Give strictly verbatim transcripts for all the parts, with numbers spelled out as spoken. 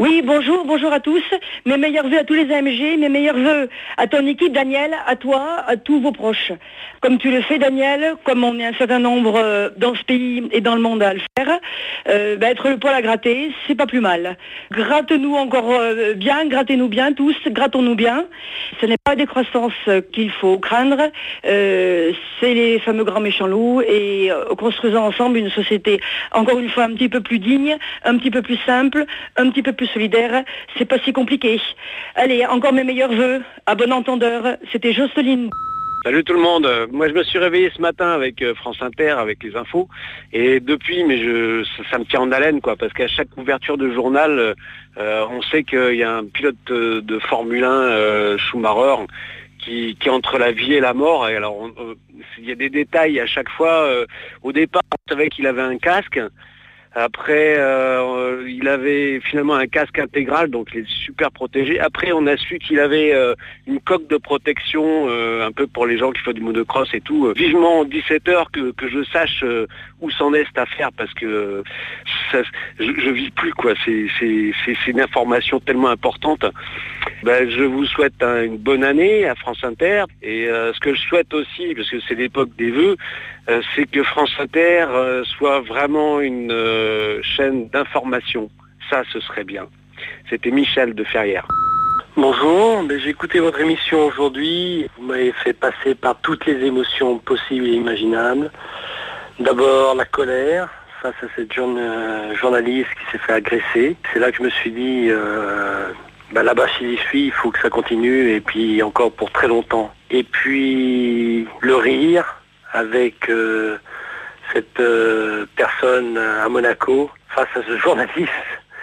Oui, bonjour, bonjour à tous. Mes meilleurs vœux à tous les A M G, mes meilleurs vœux à ton équipe, Daniel, à toi, à tous vos proches. Comme tu le fais, Daniel, comme on est un certain nombre euh, dans ce pays et dans le monde à le faire, euh, bah, être le poil à gratter, c'est pas plus mal. Gratte-nous encore euh, bien, grattez-nous bien tous, grattons-nous bien. Ce n'est pas la décroissance qu'il faut craindre, euh, c'est les fameux grands méchants loups et euh, construisons ensemble une société, encore une fois, un petit peu plus digne, un petit peu plus simple, un petit peu plus solidaire, c'est pas si compliqué. Allez, encore mes meilleurs vœux, à bon entendeur, c'était Jocelyne. Salut tout le monde, moi je me suis réveillé ce matin avec France Inter, avec les infos, et depuis, mais je, ça, ça me tient en haleine, quoi, parce qu'à chaque ouverture de journal, euh, on sait qu'il y a un pilote de, de Formule un, euh, Schumacher, qui, qui est entre la vie et la mort, et alors on, euh, il y a des détails à chaque fois. Euh, au départ, on savait qu'il avait un casque. Après, euh, il avait finalement un casque intégral, donc il est super protégé. Après, on a su qu'il avait euh, une coque de protection, euh, un peu pour les gens qui font du motocross et tout. Euh, vivement dix-sept heures que, que je sache euh, où s'en est cette affaire, parce que euh, ça, je, je vis plus, quoi. C'est, c'est, c'est, c'est une information tellement importante. Ben, je vous souhaite hein, une bonne année à France Inter. Et euh, ce que je souhaite aussi, parce que c'est l'époque des vœux, euh, c'est que France Inter euh, soit vraiment une euh, chaîne d'information. Ça, ce serait bien. C'était Michel de Ferrières. Bonjour, ben, j'ai écouté votre émission aujourd'hui. Vous m'avez fait passer par toutes les émotions possibles et imaginables. D'abord la colère face à cette jeune euh, journaliste qui s'est fait agresser. C'est là que je me suis dit, euh, ben, là-bas si j'y suis, il faut que ça continue et puis encore pour très longtemps. Et puis le rire avec euh, cette euh, personne à Monaco face à ce journaliste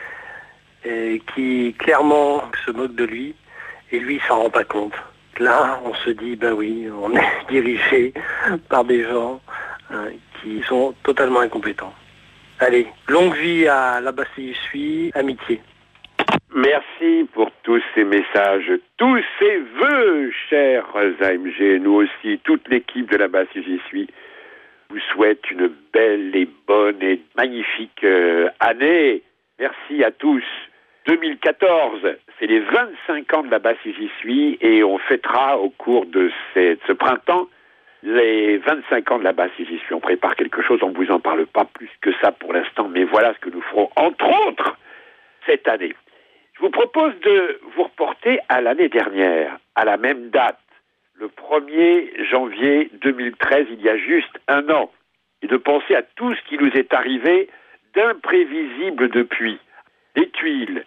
et qui clairement se moque de lui et lui il s'en rend pas compte. Là on se dit ben oui, on est dirigé par des gens hein, qui sont totalement incompétents. Allez, longue vie à là-bas si je suis, amitié. Merci pour tous ces messages, tous ces vœux, chers A M G. Nous aussi, toute l'équipe de là-bas si j'y suis, vous souhaite une belle et bonne et magnifique euh, année. Merci à tous. deux mille quatorze, c'est les vingt-cinq ans de là-bas si j'y suis et on fêtera au cours de cette, ce printemps les vingt-cinq ans de là-bas si j'y suis. On prépare quelque chose, on ne vous en parle pas plus que ça pour l'instant, mais voilà ce que nous ferons entre autres cette année. Je vous propose de vous reporter à l'année dernière, à la même date, le premier janvier deux mille treize, il y a juste un an, et de penser à tout ce qui nous est arrivé d'imprévisible depuis. Les tuiles,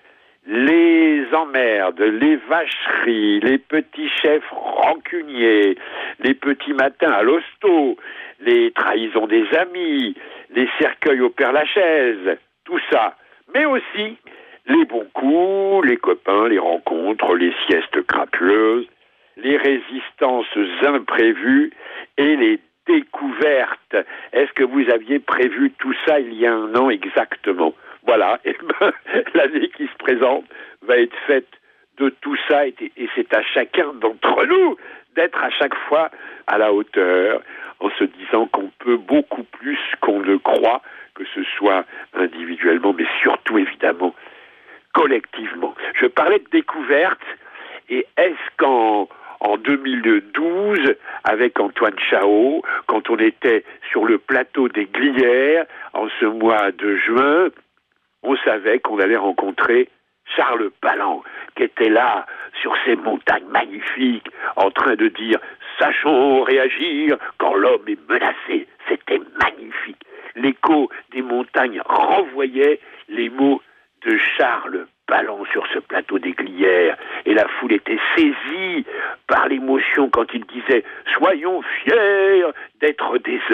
les emmerdes, les vacheries, les petits chefs rancuniers, les petits matins à l'hosto, les trahisons des amis, les cercueils au Père-Lachaise, tout ça, mais aussi les bons coups, les copains, les rencontres, les siestes crapuleuses, les résistances imprévues et les découvertes. Est-ce que vous aviez prévu tout ça il y a un an exactement? Voilà, et ben, l'année qui se présente va être faite de tout ça et, et c'est à chacun d'entre nous d'être à chaque fois à la hauteur en se disant qu'on peut beaucoup plus qu'on ne croit, que ce soit individuellement mais surtout évidemment collectivement. Je parlais de découverte, et est-ce qu'en en deux mille douze, avec Antoine Chao, quand on était sur le plateau des Glières, en ce mois de juin, on savait qu'on allait rencontrer Charles Palan, qui était là, sur ces montagnes magnifiques, en train de dire « Sachons réagir quand l'homme est menacé ». C'était magnifique. L'écho des montagnes renvoyait les mots de Charles Palan sur ce plateau des Glières, et la foule était saisie par l'émotion quand il disait « Soyons fiers d'être des hommes ».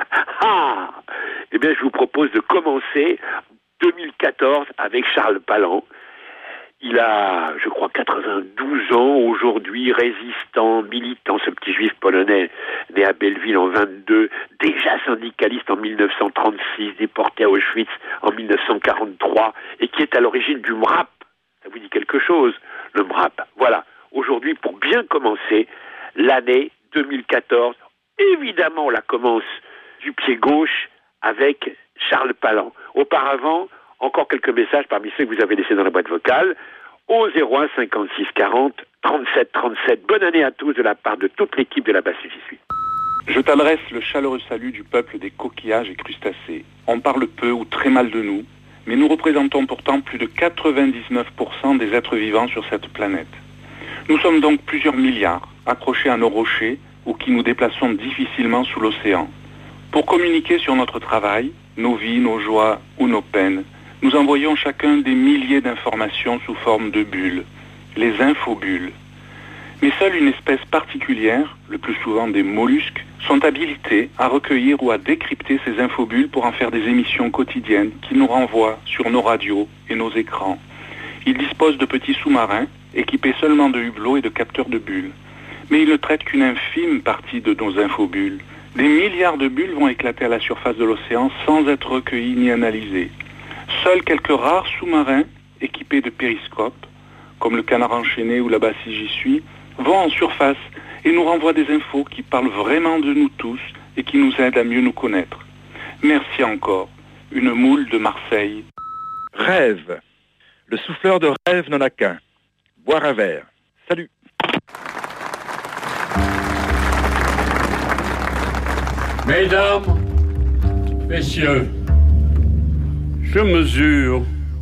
Ah, eh bien, je vous propose de commencer deux mille quatorze avec Charles Palan. Il a, je crois, quatre-vingt-douze ans aujourd'hui, résistant, militant, ce petit juif polonais, né à Belleville en vingt-deux, déjà syndicaliste en mille neuf cent trente-six, déporté à Auschwitz en mille neuf cent quarante-trois, et qui est à l'origine du M R A P. Ça vous dit quelque chose, le M R A P? Voilà, aujourd'hui, pour bien commencer l'année deux mille quatorze, évidemment, on la commence du pied gauche avec Charles Palan. Auparavant, encore quelques messages parmi ceux que vous avez laissés dans la boîte vocale au zéro un cinquante-six quarante trente-sept trente-sept. Bonne année à tous de la part de toute l'équipe de la basse j'y suis. Je t'adresse le chaleureux salut du peuple des coquillages et crustacés. On parle peu ou très mal de nous, mais nous représentons pourtant plus de quatre-vingt-dix-neuf pour cent des êtres vivants sur cette planète. Nous sommes donc plusieurs milliards, accrochés à nos rochers ou qui nous déplaçons difficilement sous l'océan. Pour communiquer sur notre travail, nos vies, nos joies ou nos peines, nous envoyons chacun des milliers d'informations sous forme de bulles, les infobulles. Mais seule une espèce particulière, le plus souvent des mollusques, sont habilités à recueillir ou à décrypter ces infobulles pour en faire des émissions quotidiennes qui nous renvoient sur nos radios et nos écrans. Ils disposent de petits sous-marins équipés seulement de hublots et de capteurs de bulles. Mais ils ne traitent qu'une infime partie de nos infobulles. Des milliards de bulles vont éclater à la surface de l'océan sans être recueillies ni analysées. Seuls quelques rares sous-marins équipés de périscopes, comme le Canard enchaîné ou la basse j'y suis, vont en surface et nous renvoient des infos qui parlent vraiment de nous tous et qui nous aident à mieux nous connaître. Merci encore. Une moule de Marseille. Rêve. Le souffleur de rêve n'en a qu'un. Boire un verre. Salut. Mesdames, messieurs, je mesure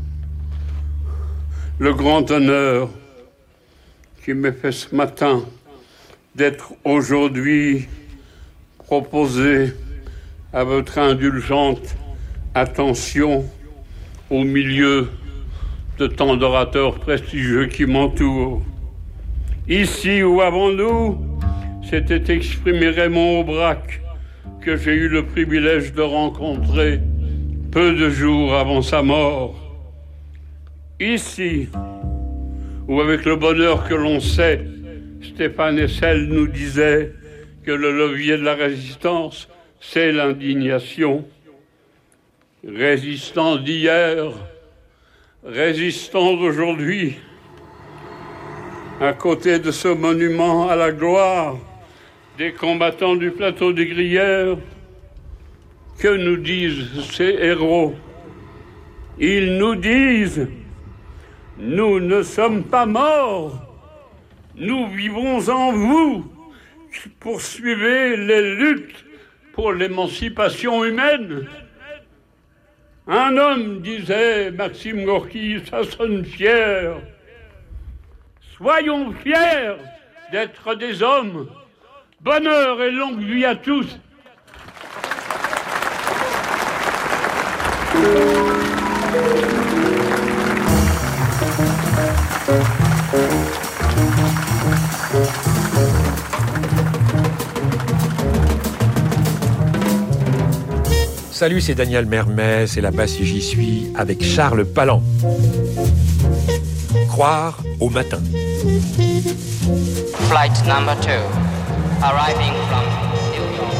le grand honneur qui m'est fait ce matin d'être aujourd'hui proposé à votre indulgente attention au milieu de tant d'orateurs prestigieux qui m'entourent. Ici ou avant nous, s'était exprimé Raymond Aubrac, que j'ai eu le privilège de rencontrer peu de jours avant sa mort. Ici, où avec le bonheur que l'on sait, Stéphane Hessel nous disait que le levier de la résistance, c'est l'indignation. Résistants d'hier, résistants d'aujourd'hui, à côté de ce monument à la gloire des combattants du plateau des Glières, que nous disent ces héros? Ils nous disent: nous ne sommes pas morts, nous vivons en vous, qui poursuivez les luttes pour l'émancipation humaine. Un homme, disait Maxime Gorky, ça sonne fier. Soyons fiers d'être des hommes. Bonheur et longue vie à tous. Salut, c'est Daniel Mermet, c'est la basse j'y suis avec Charles Palan. Croire au matin. Flight number two, arriving from New York.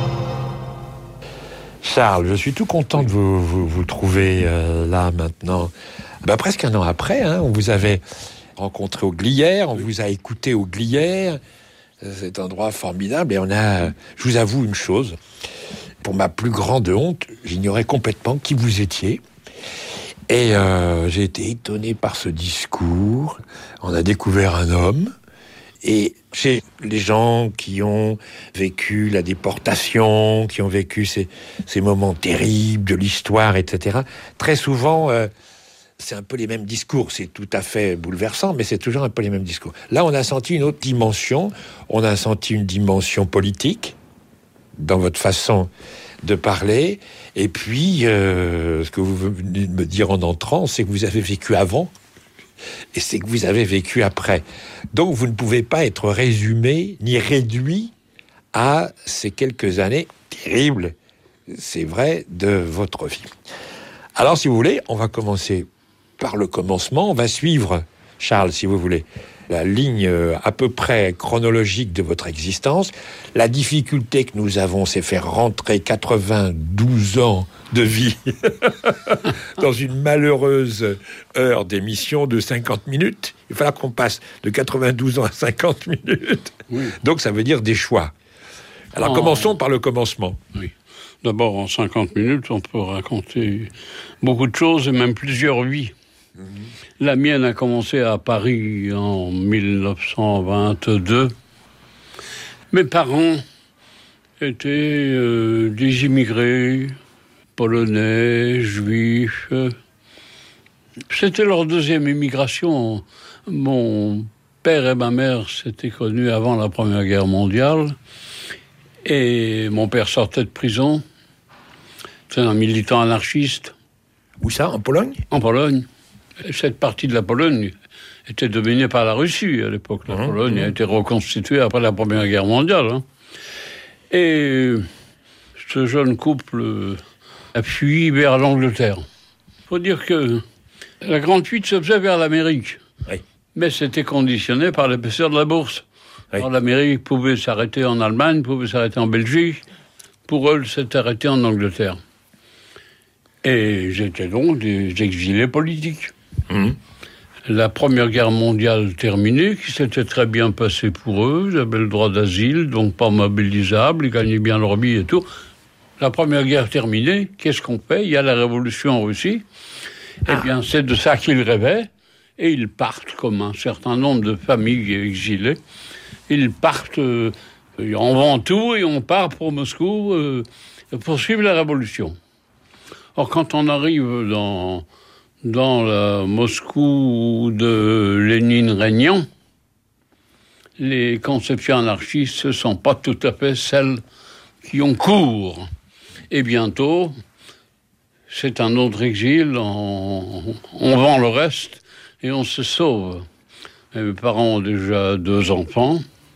Charles, je suis tout content de vous, vous, vous trouver euh, là maintenant. Bah, presque un an après, hein, on vous avait rencontré aux Glières, on vous a écouté aux Glières. C'est un endroit formidable et on a, je vous avoue une chose, pour ma plus grande honte, j'ignorais complètement qui vous étiez. Et euh, j'ai été étonné par ce discours. On a découvert un homme. Et chez les gens qui ont vécu la déportation, qui ont vécu ces, ces moments terribles de l'histoire, et cetera, très souvent, euh, c'est un peu les mêmes discours. C'est tout à fait bouleversant, mais c'est toujours un peu les mêmes discours. Là, on a senti une autre dimension. On a senti une dimension politique dans votre façon de parler. Et puis, euh, ce que vous venez de me dire en entrant, c'est que vous avez vécu avant et c'est que vous avez vécu après. Donc, vous ne pouvez pas être résumé ni réduit à ces quelques années terribles, c'est vrai, de votre vie. Alors, si vous voulez, on va commencer par le commencement. On va suivre, Charles, si vous voulez, la ligne à peu près chronologique de votre existence. La difficulté que nous avons, c'est faire rentrer quatre-vingt-douze ans de vie dans une malheureuse heure d'émission de cinquante minutes. Il va falloir qu'on passe de quatre-vingt-douze ans à cinquante minutes. Oui. Donc ça veut dire des choix. Alors oh. Commençons par le commencement. Oui. D'abord, en cinquante minutes, on peut raconter beaucoup de choses et même plusieurs vies. Mmh. La mienne a commencé à Paris en dix-neuf cent vingt-deux. Mes parents étaient euh, des immigrés, polonais, juifs. C'était leur deuxième immigration. Mon père et ma mère s'étaient connus avant la Première Guerre mondiale. Et mon père sortait de prison. C'est un militant anarchiste. Où ça, en Pologne ? En Pologne. Et cette partie de la Pologne était dominée par la Russie à l'époque. La mmh, Pologne mmh. a été reconstituée après la Première Guerre mondiale. Hein. Et ce jeune couple a fui vers l'Angleterre. Il faut dire que la grande fuite se faisait vers l'Amérique. Oui. Mais c'était conditionné par l'épaisseur de la bourse. Oui. Alors l'Amérique pouvait s'arrêter en Allemagne, pouvait s'arrêter en Belgique. Pour eux, c'était arrêté en Angleterre. Et j'étais donc des exilés politiques. Mmh. La Première Guerre mondiale terminée, qui s'était très bien passée pour eux, ils avaient le droit d'asile, donc pas mobilisables, ils gagnaient bien leur vie et tout. La Première Guerre terminée, qu'est-ce qu'on fait ? Il y a la révolution en Russie. Ah. Eh bien, c'est de ça qu'ils rêvaient, et ils partent, comme un certain nombre de familles exilées. Ils partent, euh, on vend tout et on part pour Moscou euh, pour suivre la révolution. Or, quand on arrive dans, dans la Moscou de Lénine régnant, les conceptions anarchistes ne sont pas tout à fait celles qui ont cours. Et bientôt, c'est un autre exil, on, on vend le reste et on se sauve. Et mes parents ont déjà deux enfants.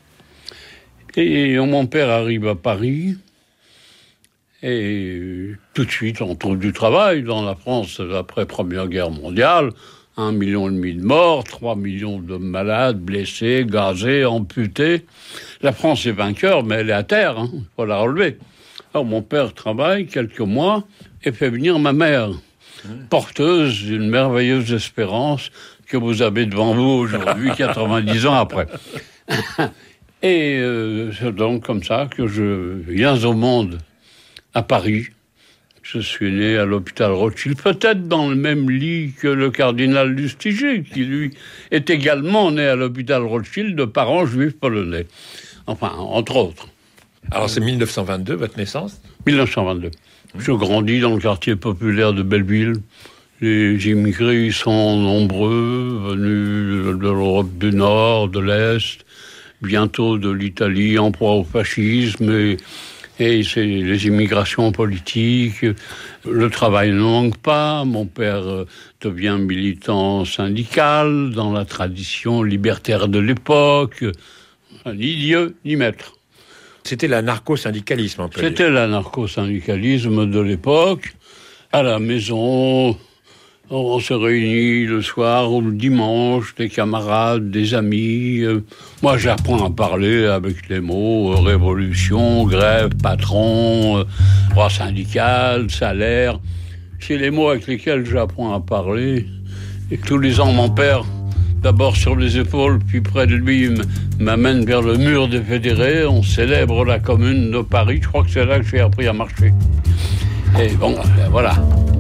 Et mon père arrive à Paris. Et tout de suite, on trouve du travail dans la France après Première Guerre mondiale. Un million et demi de morts, trois millions de malades, blessés, gazés, amputés. La France est vainqueur, mais elle est à terre, il hein, faut la relever. Alors mon père travaille quelques mois et fait venir ma mère, porteuse d'une merveilleuse espérance que vous avez devant vous aujourd'hui, quatre-vingt-dix ans après. Et euh, c'est donc comme ça que je viens au monde. À Paris, je suis né à l'hôpital Rothschild, peut-être dans le même lit que le cardinal Lustiger, qui lui est également né à l'hôpital Rothschild de parents juifs polonais. Enfin, entre autres. Alors c'est dix-neuf cent vingt-deux, votre naissance ? dix-neuf cent vingt-deux. Mmh. Je grandis dans le quartier populaire de Belleville. Les immigrés sont nombreux, venus de l'Europe du Nord, de l'Est, bientôt de l'Italie, en proie au fascisme et... Et c'est les immigrations politiques, le travail ne manque pas. Mon père devient militant syndical dans la tradition libertaire de l'époque. Ni Dieu, ni maître. C'était l'anarcho-syndicalisme, un peu. C'était l'anarcho-syndicalisme de l'époque. À la maison, on se réunit le soir ou le dimanche, des camarades, des amis. Moi, j'apprends à parler avec les mots euh, révolution, grève, patron, euh, droit syndical, salaire. C'est les mots avec lesquels j'apprends à parler. Et tous les ans, mon père, d'abord sur les épaules, puis près de lui, m'amène vers le mur des fédérés. On célèbre la commune de Paris. Je crois que c'est là que j'ai appris à marcher. Et bon, ben voilà.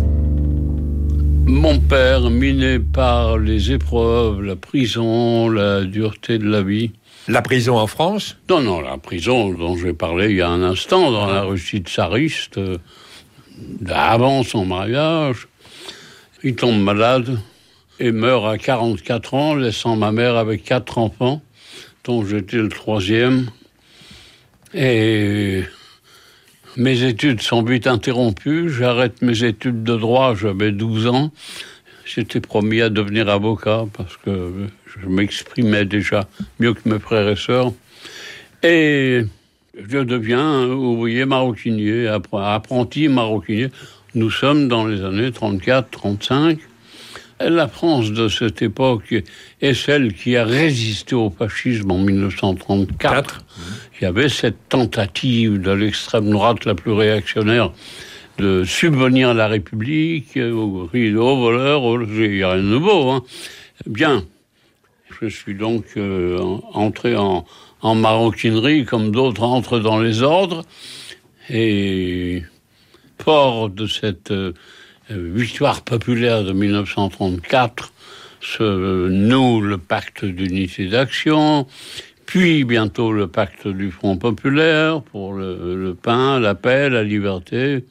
Mon père, miné par les épreuves, la prison, la dureté de la vie. La prison en France ? Non, non, la prison dont j'ai parlé il y a un instant, dans la Russie tsariste, euh, avant son mariage. Il tombe malade et meurt à quarante-quatre ans, laissant ma mère avec quatre enfants, dont j'étais le troisième. Et... mes études sont vite interrompues. J'arrête mes études de droit, j'avais douze ans. J'étais promis à devenir avocat parce que je m'exprimais déjà mieux que mes frères et sœurs. Et je deviens ouvrier maroquinier, apprenti maroquinier. Nous sommes dans les années trente-quatre trente-cinq. La France de cette époque est celle qui a résisté au fascisme en dix-neuf cent trente-quatre. Il y avait cette tentative de l'extrême droite la plus réactionnaire de subvenir à la République, aux rideaux, voleurs, il n'y a rien de nouveau. Hein. Bien, je suis donc euh, entré en, en maroquinerie comme d'autres entrent dans les ordres. Et fort de cette euh, victoire populaire de mille neuf cent trente-quatre, se noue le pacte d'unité d'action, puis bientôt le pacte du Front populaire pour le, le pain, la paix, la liberté,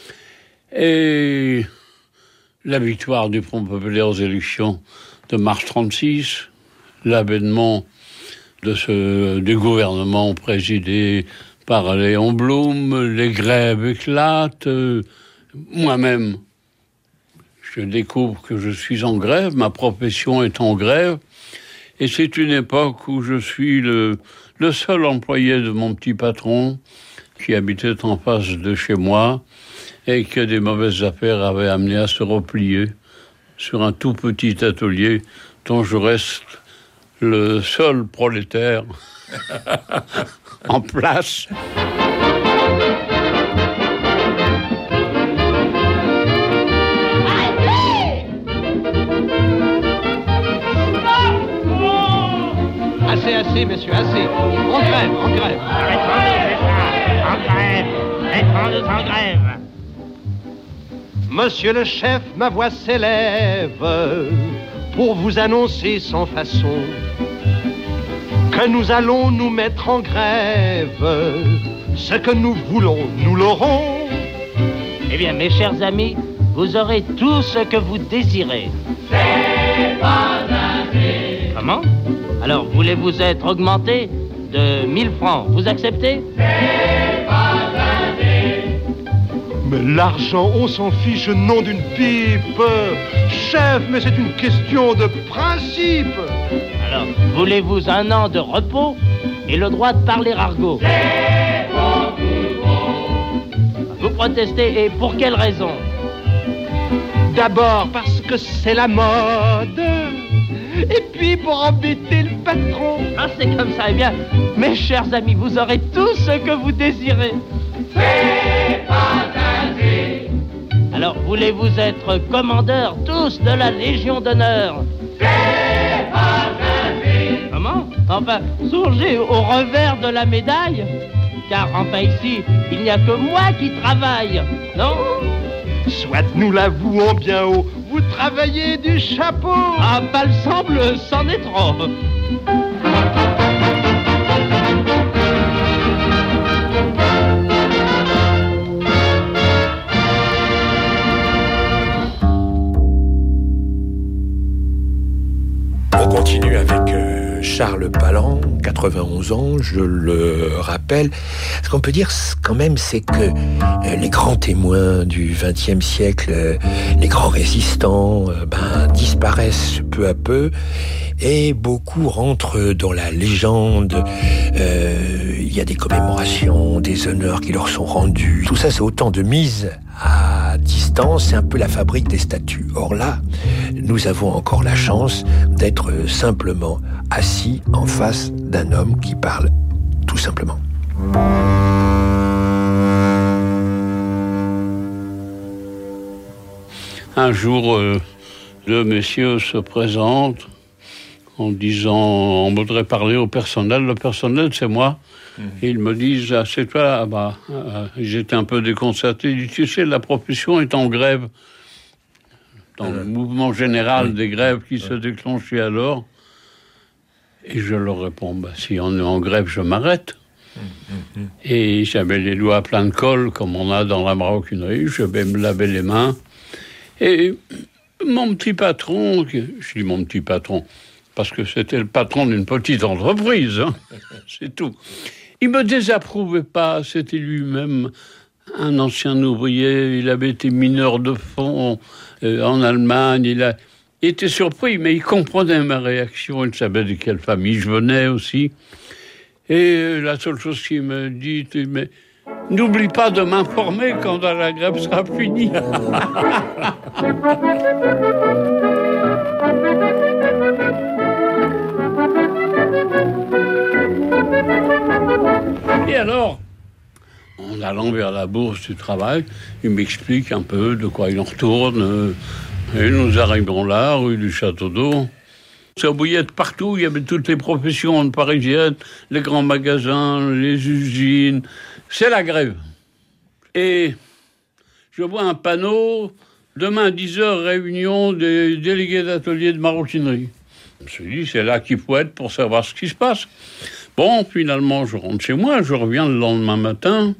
et la victoire du Front populaire aux élections de mars trente-six, l'avènement de ce, du gouvernement présidé par Léon Blum, les grèves éclatent, euh, moi-même, je découvre que je suis en grève, ma profession est en grève, et c'est une époque où je suis le, le seul employé de mon petit patron qui habitait en face de chez moi et que des mauvaises affaires avaient amené à se replier sur un tout petit atelier dont je reste le seul prolétaire en place. Assez, assez, messieurs, assez. En grève, en grève. En grève, mettons-nous en grève. Monsieur le chef, ma voix s'élève pour vous annoncer sans façon que nous allons nous mettre en grève. Ce que nous voulons, nous l'aurons. Eh bien, mes chers amis, vous aurez tout ce que vous désirez. C'est pas assez. Comment ? Alors, voulez-vous être augmenté de mille francs ? Vous acceptez ? C'est pas assez. Mais l'argent, on s'en fiche, nom d'une pipe. Chef, mais c'est une question de principe. Alors, voulez-vous un an de repos et le droit de parler argot ? C'est beaucoup trop. Vous protestez, et pour quelle raison ? D'abord parce que c'est la mode. Et puis pour embêter le patron. Ah, c'est comme ça. Eh bien, mes chers amis, vous aurez tout ce que vous désirez. C'est pas assez. Alors, voulez-vous être commandeur tous de la Légion d'honneur ? C'est pas assez. Comment ? Enfin, songez au revers de la médaille. Car, enfin, ici, il n'y a que moi qui travaille, non ? Soit nous l'avouons bien haut, vous travaillez du chapeau. Ah, pas le semble, c'en est trop. On continue avec euh, Charles Palan, quatre-vingt-onze ans, je le rappelle. Ce qu'on peut dire quand même, c'est que euh, les grands témoins du vingtième siècle, euh, les grands résistants, euh, ben, disparaissent peu à peu et beaucoup rentrent dans la légende. Euh, il y a des commémorations, des honneurs qui leur sont rendus. Tout ça, c'est autant de mise à distance, c'est un peu la fabrique des statues. Or là, nous avons encore la chance d'être simplement assis en face d'un homme qui parle tout simplement. Un jour, euh, deux messieurs se présentent en disant, on voudrait parler au personnel. Le personnel, c'est moi. Mmh. Et ils me disent, ah, c'est toi, ah, bah, euh, j'étais un peu déconcerté. Ils disent, tu sais, la profession est en grève. Dans le mouvement général des grèves qui se déclenchaient alors. Et je leur réponds, bah, si on est en grève, je m'arrête. Mmh, mmh. Et j'avais les doigts pleins de colle, comme on a dans la maroquinerie. Je vais me laver les mains. Et mon petit patron, je dis mon petit patron, parce que c'était le patron d'une petite entreprise, hein, c'est tout. Il me désapprouvait pas, c'était lui-même un ancien ouvrier, il avait été mineur de fond euh, en Allemagne, il, a, il était surpris, mais il comprenait ma réaction, il savait de quelle famille je venais aussi. Et la seule chose qu'il me dit, mais n'oublie pas de m'informer quand la grève sera finie. Et alors, en allant vers la bourse du travail, il m'explique un peu de quoi il en retourne. Et nous arrivons là, rue du Château d'Eau. Ça bouillait de partout, il y avait toutes les professions parisiennes, les grands magasins, les usines. C'est la grève. Et je vois un panneau, demain dix heures, réunion des délégués d'atelier de maroquinerie. Je me suis dit, c'est là qu'il faut être pour savoir ce qui se passe. Bon, finalement, je rentre chez moi, je reviens le lendemain matin,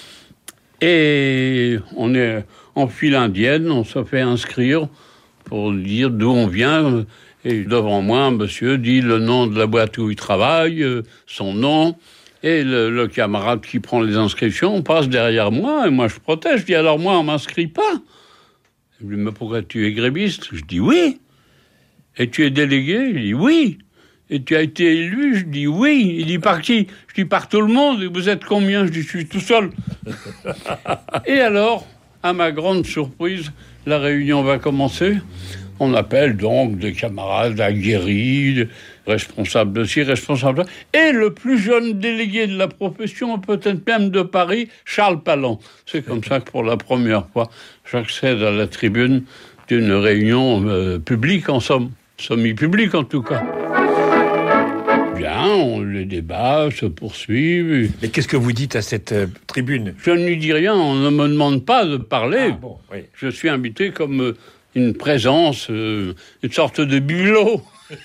et on est en file indienne, on se fait inscrire pour dire d'où on vient. Et devant moi, un monsieur dit le nom de la boîte où il travaille, son nom, et le, le camarade qui prend les inscriptions passe derrière moi, et moi je proteste, je dis alors moi on m'inscrit pas. Il me dit mais pourquoi tu es gréviste? Je dis oui. Et tu es délégué? Il dit oui. Et tu as été élu? Je dis oui. Il dit par qui? Je dis par tout le monde. Et vous êtes combien? Je dis je suis tout seul. Et alors, à ma grande surprise, la réunion va commencer. On appelle donc des camarades aguerris, responsables de ci, responsables de là. Et le plus jeune délégué de la profession, peut-être même de Paris, Charles Palan. C'est comme ça que pour la première fois, j'accède à la tribune d'une réunion euh, publique, en somme, semi-publique en tout cas. Bien, on, les débats se poursuivent. Mais qu'est-ce que vous dites à cette euh, tribune? Je ne lui dis rien, on ne me demande pas de parler. Ah, bon, oui. Je suis invité comme... Euh, une présence, euh, une sorte de bibelot.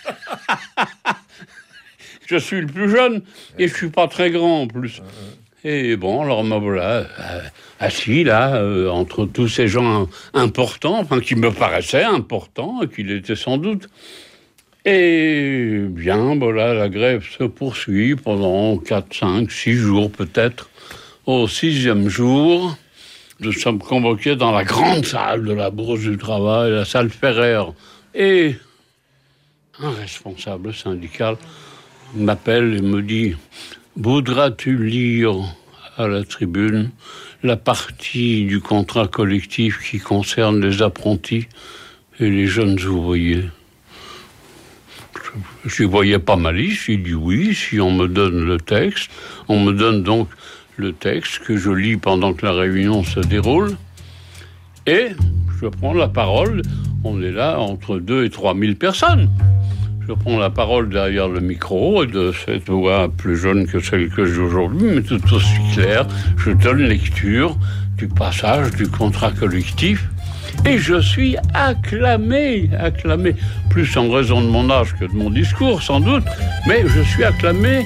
Je suis le plus jeune et je suis pas très grand en plus. Et bon, alors me voilà euh, assis là, euh, entre tous ces gens importants, enfin qui me paraissaient importants, et qu'il était sans doute. Et bien, voilà, la grève se poursuit pendant quatre, cinq, six jours peut-être. Au sixième jour... Nous sommes convoqués dans la grande salle de la Bourse du Travail, la salle Ferrer. Et un responsable syndical m'appelle et me dit « Voudras-tu lire à la tribune la partie du contrat collectif qui concerne les apprentis et les jeunes ouvriers ?» Je n'y voyais pas ma liste, j'ai dit oui, si on me donne le texte. On me donne donc le texte que je lis pendant que la réunion se déroule. Et je prends la parole, on est là entre deux et trois mille personnes. Je prends la parole derrière le micro, et de cette voix plus jeune que celle que j'ai aujourd'hui, mais tout aussi claire, je donne lecture du passage du contrat collectif. Et je suis acclamé, acclamé, plus en raison de mon âge que de mon discours, sans doute, mais je suis acclamé.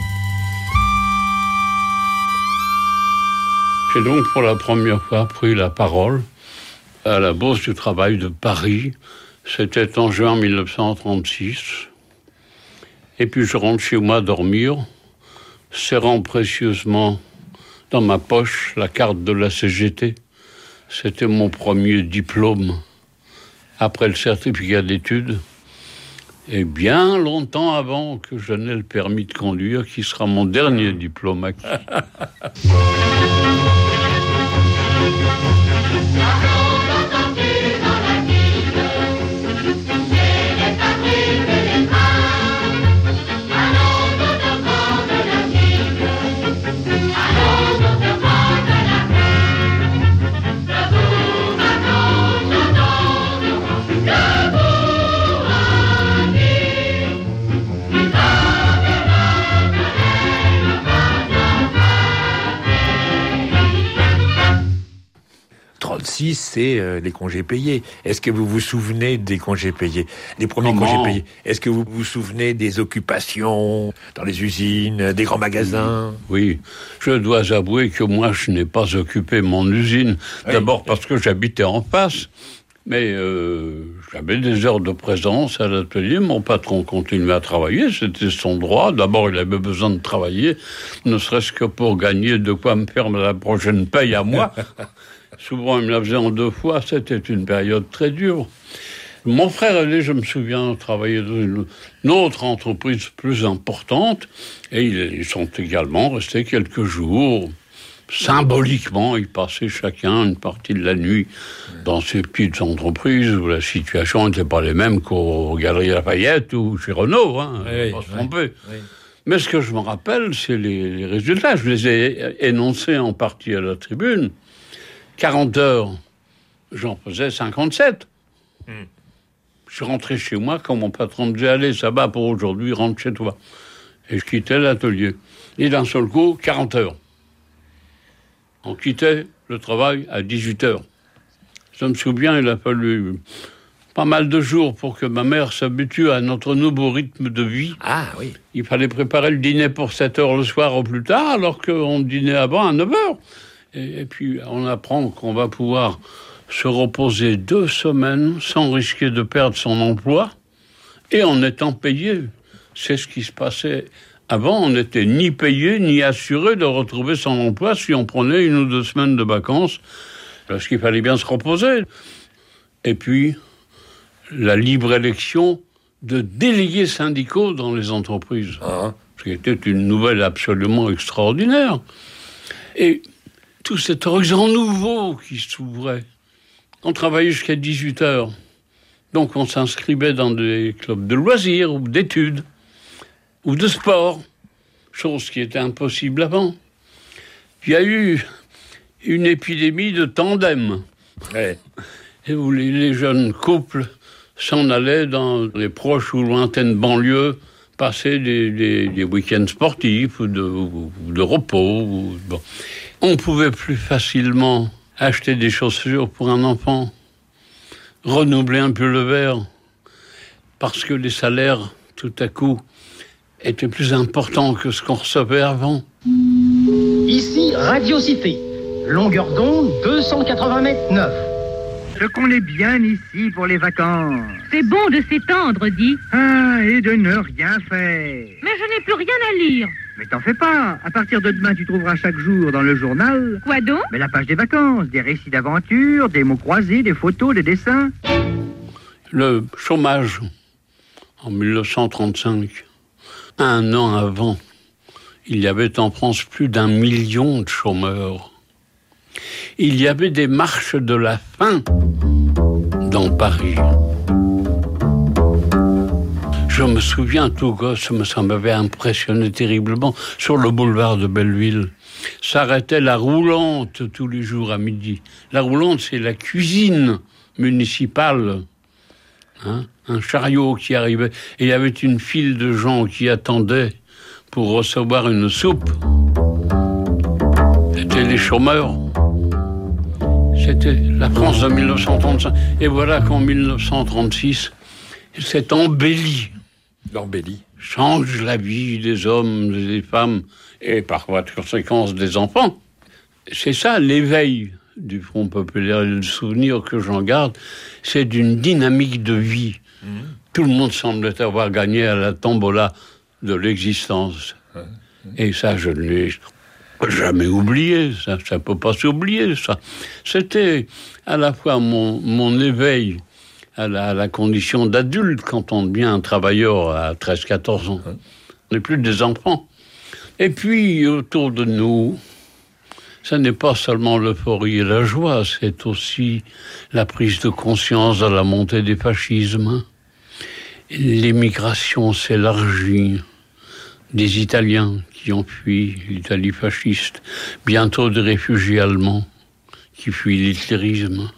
J'ai donc pour la première fois pris la parole à la Bourse du Travail de Paris. C'était en juin mille neuf cent trente-six. Et puis je rentre chez moi dormir, serrant précieusement dans ma poche la carte de la C G T. C'était mon premier diplôme après le certificat d'études. Et bien longtemps avant que je n'ai le permis de conduire, qui sera mon dernier diplôme acquis. trente-six, c'est euh, les congés payés. Est-ce que vous vous souvenez des congés payés? Les premiers Comment? congés payés. Est-ce que vous vous souvenez des occupations dans les usines, des grands magasins? Oui, je dois avouer que moi, je n'ai pas occupé mon usine. Oui. D'abord parce que j'habitais en face. Mais euh, j'avais des heures de présence à l'atelier. Mon patron continuait à travailler, c'était son droit. D'abord, il avait besoin de travailler, ne serait-ce que pour gagner de quoi me faire la prochaine paye à moi. Souvent, il me la faisait en deux fois. C'était une période très dure. Mon frère aîné, je me souviens, travaillait dans une, une autre entreprise plus importante. Et ils sont également restés quelques jours. Symboliquement, ils passaient chacun une partie de la nuit dans ces petites entreprises où la situation n'était pas les mêmes qu'aux Galeries Lafayette ou chez Renault, hein, oui, pas se tromper. Oui, oui. Mais ce que je me rappelle, c'est les, les résultats. Je les ai énoncés en partie à la tribune. quarante heures, j'en faisais cinquante-sept. Hmm. Je suis rentré chez moi quand mon patron me disait « Allez, ça va pour aujourd'hui, rentre chez toi ». Et je quittais l'atelier. Et d'un seul coup, quarante heures. On quittait le travail à dix-huit heures. Je me souviens, il a fallu pas mal de jours pour que ma mère s'habitue à notre nouveau rythme de vie. Ah oui. Il fallait préparer le dîner pour sept heures le soir au plus tard, alors qu'on dînait avant à neuf heures. Et, et puis, on apprend qu'on va pouvoir se reposer deux semaines sans risquer de perdre son emploi et en étant payé. C'est ce qui se passait avant. On n'était ni payé ni assuré de retrouver son emploi si on prenait une ou deux semaines de vacances, parce qu'il fallait bien se reposer. Et puis, la libre élection de délégués syndicaux dans les entreprises. Ah. Ce qui était une nouvelle absolument extraordinaire. Et tout cet horizon nouveau qui s'ouvrait. On travaillait jusqu'à dix-huit heures. Donc on s'inscrivait dans des clubs de loisirs ou d'études ou de sport, chose qui était impossible avant. Il y a eu une épidémie de tandem. Ouais. Et où les, les jeunes couples s'en allaient dans les proches ou lointaines banlieues passer des, des, des week-ends sportifs ou de, ou de repos. Ou, bon. On pouvait plus facilement acheter des chaussures pour un enfant, renouveler un pullover, parce que les salaires, tout à coup, étaient plus importants que ce qu'on recevait avant. Ici, Radio Cité. Longueur d'onde, deux cent quatre-vingts mètres neuf. Ce qu'on est bien ici pour les vacances. C'est bon de s'étendre, dit. Ah, et de ne rien faire. Mais je n'ai plus rien à lire. Mais t'en fais pas. À partir de demain, tu trouveras chaque jour dans le journal... Quoi donc? Mais la page des vacances, des récits d'aventure, des mots croisés, des photos, des dessins. Le chômage, en dix-neuf cent trente-cinq, un an avant, il y avait en France plus d'un million de chômeurs. Il y avait des marches de la faim dans Paris. Je me souviens, tout gosse, ça m'avait impressionné terriblement, sur le boulevard de Belleville. S'arrêtait la roulante tous les jours à midi. La roulante, c'est la cuisine municipale. Hein, un chariot qui arrivait. Et il y avait une file de gens qui attendaient pour recevoir une soupe. C'était les chômeurs. C'était la France de dix-neuf cent trente-cinq. Et voilà qu'en dix-neuf cent trente-six, cette embellie, l'embellie change la vie des hommes, des femmes, et par voie de conséquence des enfants. C'est ça l'éveil du Front populaire. Et le souvenir que j'en garde, c'est d'une dynamique de vie. Mmh. Tout le monde semblait avoir gagné à la tombola de l'existence. Mmh. Et ça, je ne l'ai jamais oublié, ça ne peut pas s'oublier, ça. C'était à la fois mon, mon éveil à la, à la condition d'adulte quand on devient un travailleur à treize à quatorze ans. On n'est plus des enfants. Et puis, autour de nous, ça n'est pas seulement l'euphorie et la joie, c'est aussi la prise de conscience de la montée des fascismes. L'émigration s'élargit. Des Italiens qui ont fui l'Italie fasciste, bientôt des réfugiés allemands qui fuient l'hitlérisme.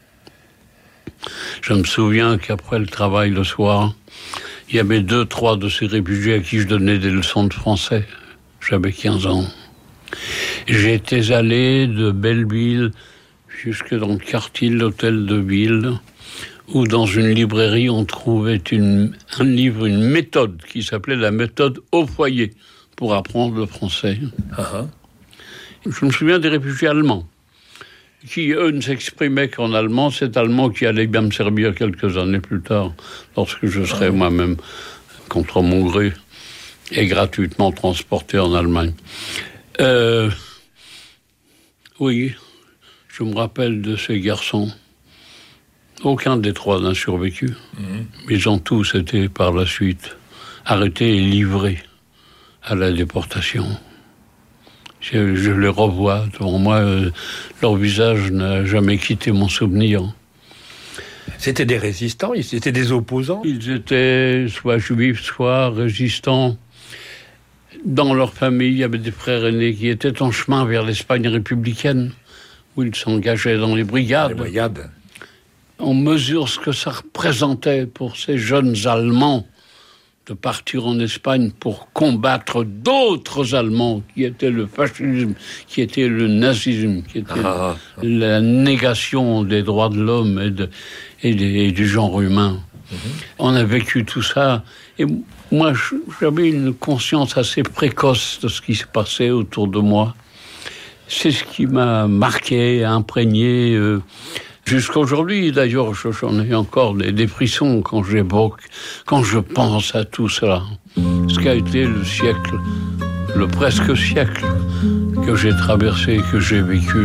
Je me souviens qu'après le travail le soir, il y avait deux, trois de ces réfugiés à qui je donnais des leçons de français. J'avais quinze ans. J'étais allé de Belleville jusque dans le quartier de l'hôtel de ville, où dans une librairie, on trouvait une, un livre, une méthode qui s'appelait la méthode au foyer pour apprendre le français. Uh-huh. Je me souviens des réfugiés allemands, qui, eux, ne s'exprimaient qu'en allemand, cet allemand qui allait bien me servir quelques années plus tard, lorsque je serais uh-huh. moi-même, contre mon gré, et gratuitement transporté en Allemagne. Euh, oui, je me rappelle de ces garçons. Aucun des trois n'a survécu. Mmh. Ils ont tous été, par la suite, arrêtés et livrés à la déportation. Je, je les revois devant moi. Euh, leur visage n'a jamais quitté mon souvenir. C'était des résistants, ils étaient des opposants? Ils étaient soit juifs, soit résistants. Dans leur famille, il y avait des frères aînés qui étaient en chemin vers l'Espagne républicaine, où ils s'engageaient dans les brigades. Les brigades. On mesure ce que ça représentait pour ces jeunes Allemands de partir en Espagne pour combattre d'autres Allemands qui étaient le fascisme, qui était le nazisme, qui était ah. la négation des droits de l'homme et, de, et, des, et du genre humain. Mm-hmm. On a vécu tout ça. Et moi, j'avais une conscience assez précoce de ce qui se passait autour de moi. C'est ce qui m'a marqué, imprégné, euh, jusqu'à aujourd'hui. D'ailleurs, j'en ai encore des, des frissons quand j'évoque, quand je pense à tout cela. Ce qu'a été le siècle, le presque siècle que j'ai traversé, que j'ai vécu.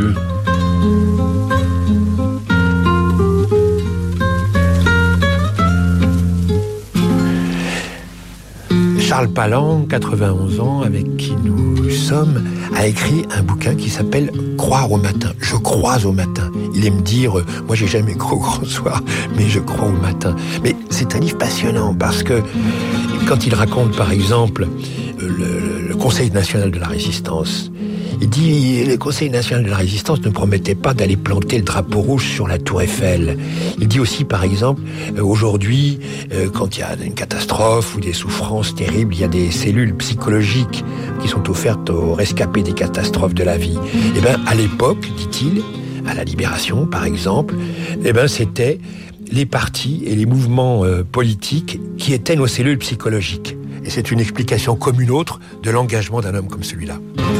Charles Palan, quatre-vingt-onze ans, avec qui nous sommes, a écrit un bouquin qui s'appelle « Croire au matin ». Je crois au matin. Il aime dire euh, « Moi, j'ai jamais cru au grand soir, mais je crois au matin ». Mais c'est un livre passionnant parce que quand il raconte, par exemple, le, le Conseil national de la résistance, il dit le Conseil national de la résistance ne promettait pas d'aller planter le drapeau rouge sur la tour Eiffel. Il dit aussi, par exemple, euh, aujourd'hui, euh, quand il y a une catastrophe ou des souffrances terribles, il y a des cellules psychologiques qui sont offertes aux rescapés des catastrophes de la vie. Eh bien, à l'époque, dit-il, à la Libération, par exemple, eh ben, c'était les partis et les mouvements euh, politiques qui étaient nos cellules psychologiques. Et c'est une explication comme une autre de l'engagement d'un homme comme celui-là.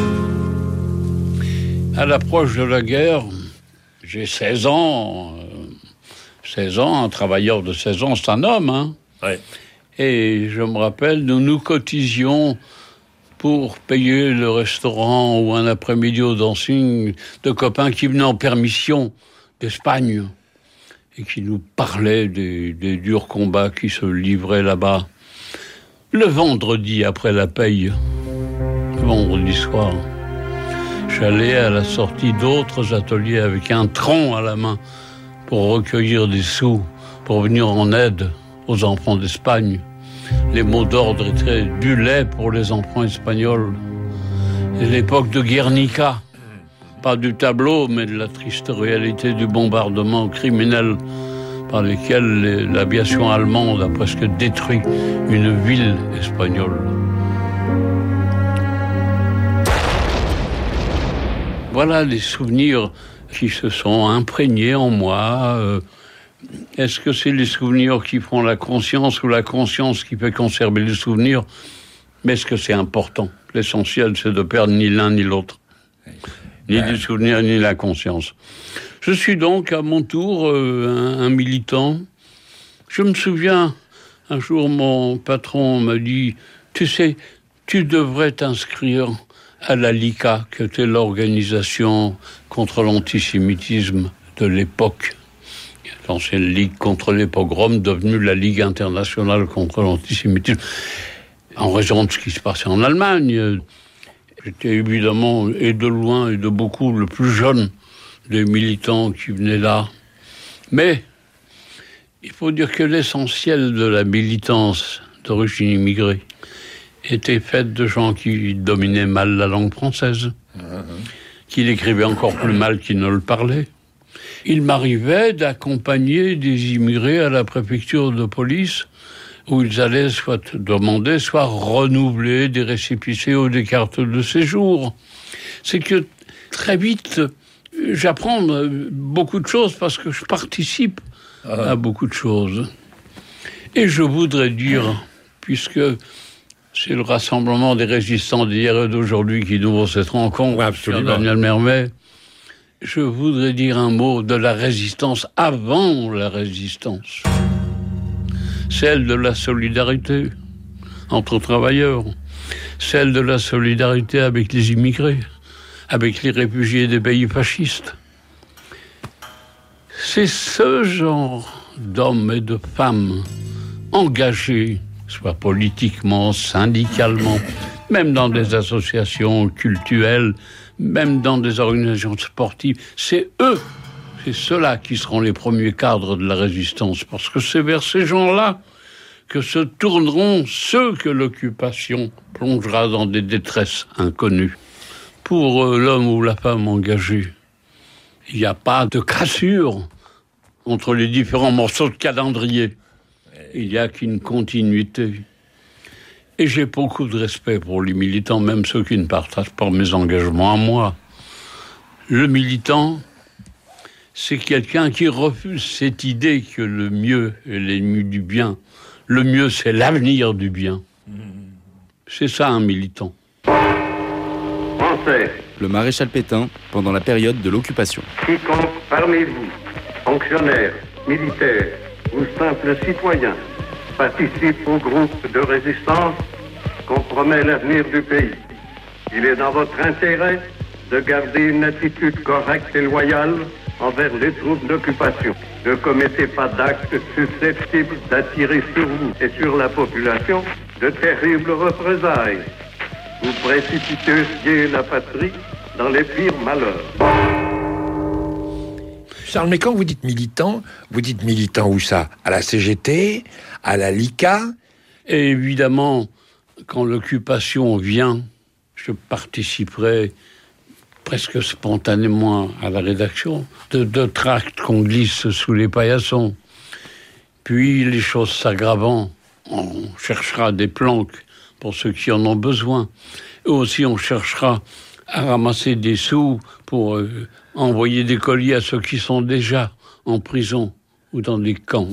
À l'approche de la guerre, j'ai seize ans. Euh, seize ans, un travailleur de seize ans, c'est un homme. Hein. Ouais. Et je me rappelle, nous nous cotisions pour payer le restaurant ou un après-midi au dancing de copains qui venaient en permission d'Espagne et qui nous parlaient des, des durs combats qui se livraient là-bas. Le vendredi après la paye, le vendredi soir, j'allais à la sortie d'autres ateliers avec un tronc à la main pour recueillir des sous, pour venir en aide aux enfants d'Espagne. Les mots d'ordre étaient du lait pour les enfants espagnols. C'est l'époque de Guernica. Pas du tableau, mais de la triste réalité du bombardement criminel par lesquels l'aviation allemande a presque détruit une ville espagnole. Voilà les souvenirs qui se sont imprégnés en moi. Euh, est-ce que c'est les souvenirs qui font la conscience ou la conscience qui fait conserver les souvenirs? Mais est-ce que c'est important? L'essentiel, c'est de perdre ni l'un ni l'autre. Ni les souvenirs, ni la conscience. Je suis donc, à mon tour, euh, un, un militant. Je me souviens, un jour, mon patron m'a dit « Tu sais, tu devrais t'inscrire à la L I C A, qui était l'organisation contre l'antisémitisme de l'époque. L'ancienne Ligue contre les pogroms, devenue la Ligue internationale contre l'antisémitisme. En raison de ce qui se passait en Allemagne, j'étais évidemment, et de loin et de beaucoup, le plus jeune des militants qui venaient là. Mais il faut dire que l'essentiel de la militance d'origine immigrée était faite de gens qui dominaient mal la langue française, mmh. qui l'écrivaient encore plus mal qu'ils ne le parlaient. Il m'arrivait d'accompagner des immigrés à la préfecture de police où ils allaient soit demander, soit renouveler des récépissés ou des cartes de séjour. C'est que très vite, j'apprends beaucoup de choses parce que je participe ah. à beaucoup de choses. Et je voudrais dire, puisque c'est le rassemblement des résistants d'hier et d'aujourd'hui qui nous ouvre cette rencontre, ouais, absolument. Daniel Mermet, je voudrais dire un mot de la résistance avant la résistance. Celle de la solidarité entre travailleurs, celle de la solidarité avec les immigrés, avec les réfugiés des pays fascistes. C'est ce genre d'hommes et de femmes engagés, soit politiquement, syndicalement, même dans des associations cultuelles, même dans des organisations sportives, c'est eux, c'est ceux-là qui seront les premiers cadres de la résistance, parce que c'est vers ces gens-là que se tourneront ceux que l'occupation plongera dans des détresses inconnues. Pour euh, l'homme ou la femme engagé, il n'y a pas de cassure entre les différents morceaux de calendrier. Il n'y a qu'une continuité. Et j'ai beaucoup de respect pour les militants, même ceux qui ne partagent pas mes engagements à moi. Le militant, c'est quelqu'un qui refuse cette idée que le mieux est l'ennemi du bien. Le mieux, c'est l'avenir du bien. C'est ça, un militant. Français. Le maréchal Pétain, pendant la période de l'occupation. Quiconque parmi vous, fonctionnaires, militaires ou simples citoyens, participe au groupe de résistance, compromet l'avenir du pays. Il est dans votre intérêt de garder une attitude correcte et loyale envers les troupes d'occupation. Ne commettez pas d'actes susceptibles d'attirer sur vous et sur la population de terribles représailles. Vous précipitez la patrie dans les pires malheurs. Charles, mais quand vous dites militant, vous dites militant où ça? À la C G T? À la L I C A? Et évidemment, quand l'occupation vient, je participerai presque spontanément à la rédaction de deux tracts qu'on glisse sous les paillassons. Puis, les choses s'aggravant, on cherchera des planques pour ceux qui en ont besoin. Et aussi, on cherchera à ramasser des sous pour euh, envoyer des colis à ceux qui sont déjà en prison ou dans des camps.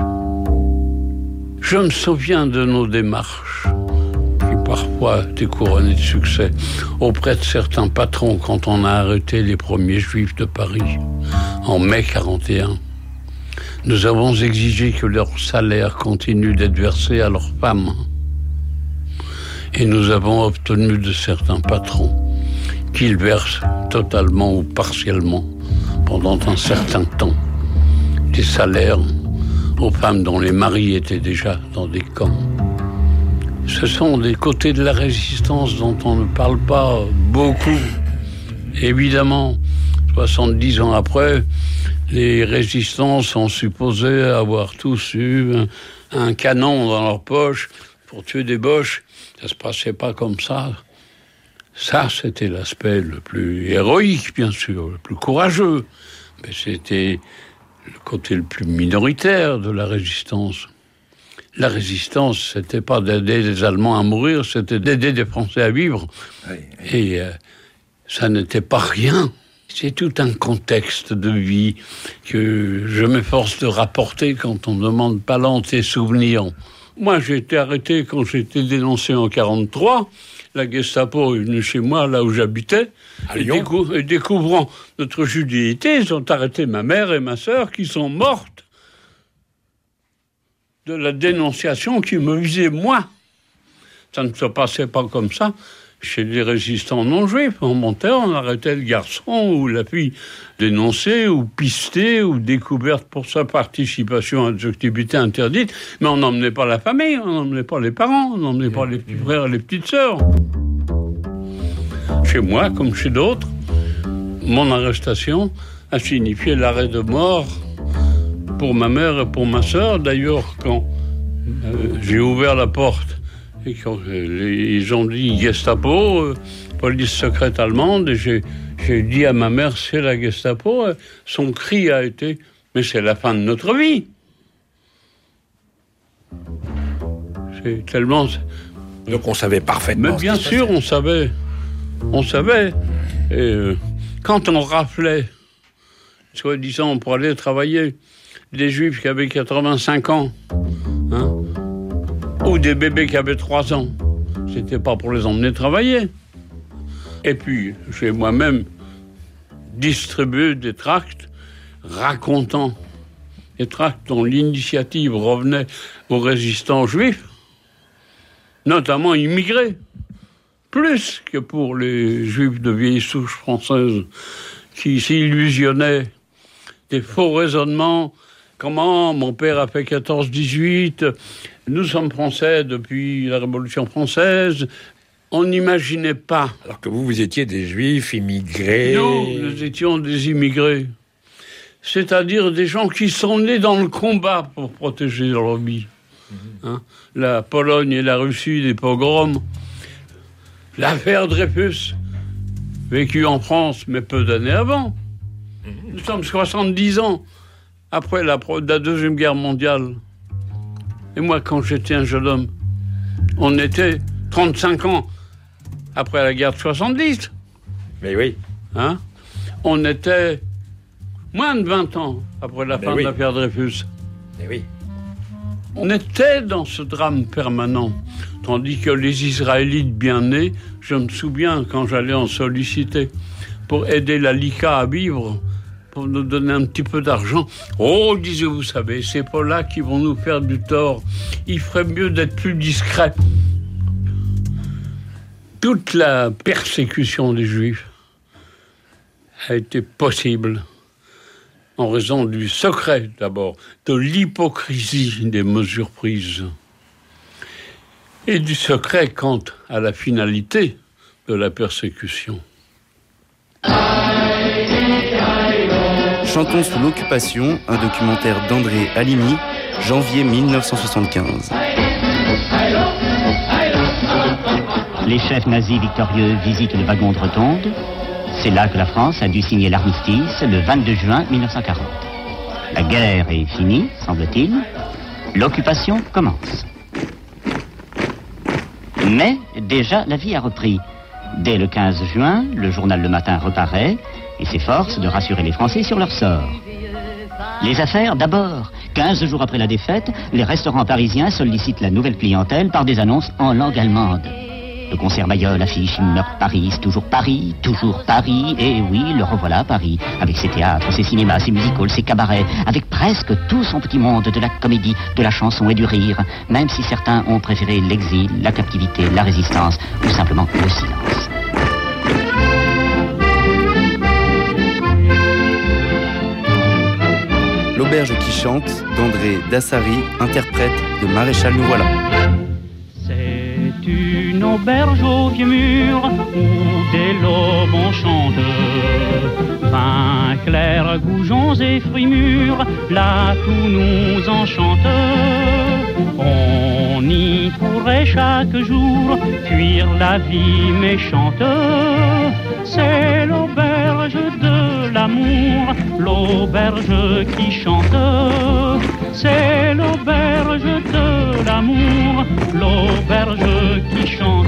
Je me souviens de nos démarches, qui parfois étaient couronnées de succès, auprès de certains patrons quand on a arrêté les premiers juifs de Paris, en mai quarante et un. Nous avons exigé que leur salaire continue d'être versé à leurs femmes. Et nous avons obtenu de certains patrons qu'ils versent totalement ou partiellement, pendant un certain temps, des salaires aux femmes dont les maris étaient déjà dans des camps. Ce sont des côtés de la résistance dont on ne parle pas beaucoup. Évidemment, soixante-dix ans après, les résistants sont supposés avoir tous eu un, un canon dans leur poche pour tuer des boches. Ça se passait pas comme ça. Ça, c'était l'aspect le plus héroïque, bien sûr, le plus courageux. Mais c'était le côté le plus minoritaire de la résistance. La résistance, c'était pas d'aider les Allemands à mourir, c'était d'aider les Français à vivre. Oui, oui. Et euh, ça n'était pas rien. C'est tout un contexte de vie que je m'efforce de rapporter quand on demande Palante et souvenirs. Moi, j'ai été arrêté quand j'ai été dénoncé en quarante-trois. La Gestapo est venue chez moi, là où j'habitais, et, décou- et découvrant notre judéité, ils ont arrêté ma mère et ma sœur qui sont mortes de la dénonciation qui me visait moi. Ça ne se passait pas comme ça chez les résistants non-juifs. On montait, on arrêtait le garçon ou la fille dénoncée ou pistée ou découverte pour sa participation à des activités interdites, mais on n'emmenait pas la famille, on n'emmenait pas les parents, on n'emmenait pas les petits frères et les petites sœurs. Chez moi, comme chez d'autres, mon arrestation a signifié l'arrêt de mort pour ma mère et pour ma sœur. D'ailleurs, quand euh, j'ai ouvert la porte et quand euh, ils ont dit Gestapo, euh, police secrète allemande, et j'ai, j'ai dit à ma mère, c'est la Gestapo, euh, son cri a été, mais c'est la fin de notre vie. C'est tellement... Donc on savait parfaitement. Mais bien sûr, on savait. On savait. Et euh, quand on raflait, soi-disant pour aller travailler, des juifs qui avaient quatre-vingt-cinq ans, hein, ou des bébés qui avaient trois ans, c'était pas pour les emmener travailler. Et puis, j'ai moi-même distribué des tracts racontant, des tracts dont l'initiative revenait aux résistants juifs, notamment immigrés, plus que pour les juifs de vieille souche française qui s'illusionnaient des faux raisonnements. Comment mon père a fait quatorze dix-huit, nous sommes français depuis la Révolution française. On n'imaginait pas. Alors que vous, vous étiez des juifs immigrés. Non, nous étions des immigrés. C'est-à-dire des gens qui sont nés dans le combat pour protéger leur vie. Hein, la Pologne et la Russie, les pogroms. L'affaire Dreyfus, vécue en France, mais peu d'années avant. Nous sommes soixante-dix ans après la, la Deuxième Guerre mondiale. Et moi, quand j'étais un jeune homme, On était trente-cinq ans après la guerre de soixante-dix. Mais oui. Hein? On était moins de vingt ans après la Mais fin oui. de l'affaire Dreyfus. Mais oui. On était dans ce drame permanent. Tandis que les Israélites bien nés, je me souviens quand j'allais en solliciter pour aider la L I C A à vivre, pour nous donner un petit peu d'argent. Oh, disait, vous savez, ces Polaces qui vont nous faire du tort. Il ferait mieux d'être plus discret. Toute la persécution des Juifs a été possible en raison du secret, d'abord, de l'hypocrisie des mesures prises et du secret quant à la finalité de la persécution. Chantons sous l'occupation, un documentaire d'André Halimi, janvier mille neuf cent soixante-quinze. Les chefs nazis victorieux visitent le wagon de Rotonde. C'est là que la France a dû signer l'armistice le vingt-deux juin mille neuf cent quarante. La guerre est finie, semble-t-il. L'occupation commence. Mais déjà la vie a repris. Dès le quinze juin, le journal Le Matin reparaît et s'efforce de rassurer les Français sur leur sort. Les affaires d'abord. quinze jours après la défaite, les restaurants parisiens sollicitent la nouvelle clientèle par des annonces en langue allemande. Le concert Mayol affiche une meurtre Paris, toujours Paris, toujours Paris, et oui, le revoilà Paris, avec ses théâtres, ses cinémas, ses musicals, ses cabarets, avec presque tout son petit monde de la comédie, de la chanson et du rire, même si certains ont préféré l'exil, la captivité, la résistance, ou simplement le silence. L'auberge qui chante, d'André Dassary, interprète de Maréchal Nous voilà. C'est une auberge au vieux mur où des lobons chantent. Vin clair, gougeons et fruits mûrs, là tout nous enchante. On y pourrait chaque jour fuir la vie méchante. C'est l'auberge de l'amour, l'auberge qui chante. C'est l'auberge de l'amour, l'auberge qui chante.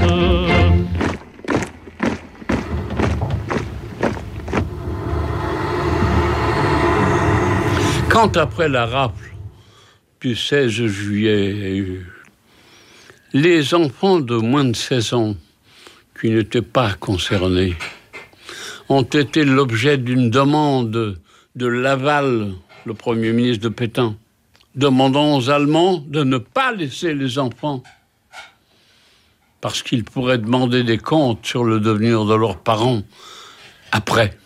Quand après la rafle du seize juillet, les enfants de moins de seize ans qui n'étaient pas concernés ont été l'objet d'une demande de Laval, le Premier ministre de Pétain, demandant aux Allemands de ne pas laisser les enfants parce qu'ils pourraient demander des comptes sur le devenir de leurs parents après.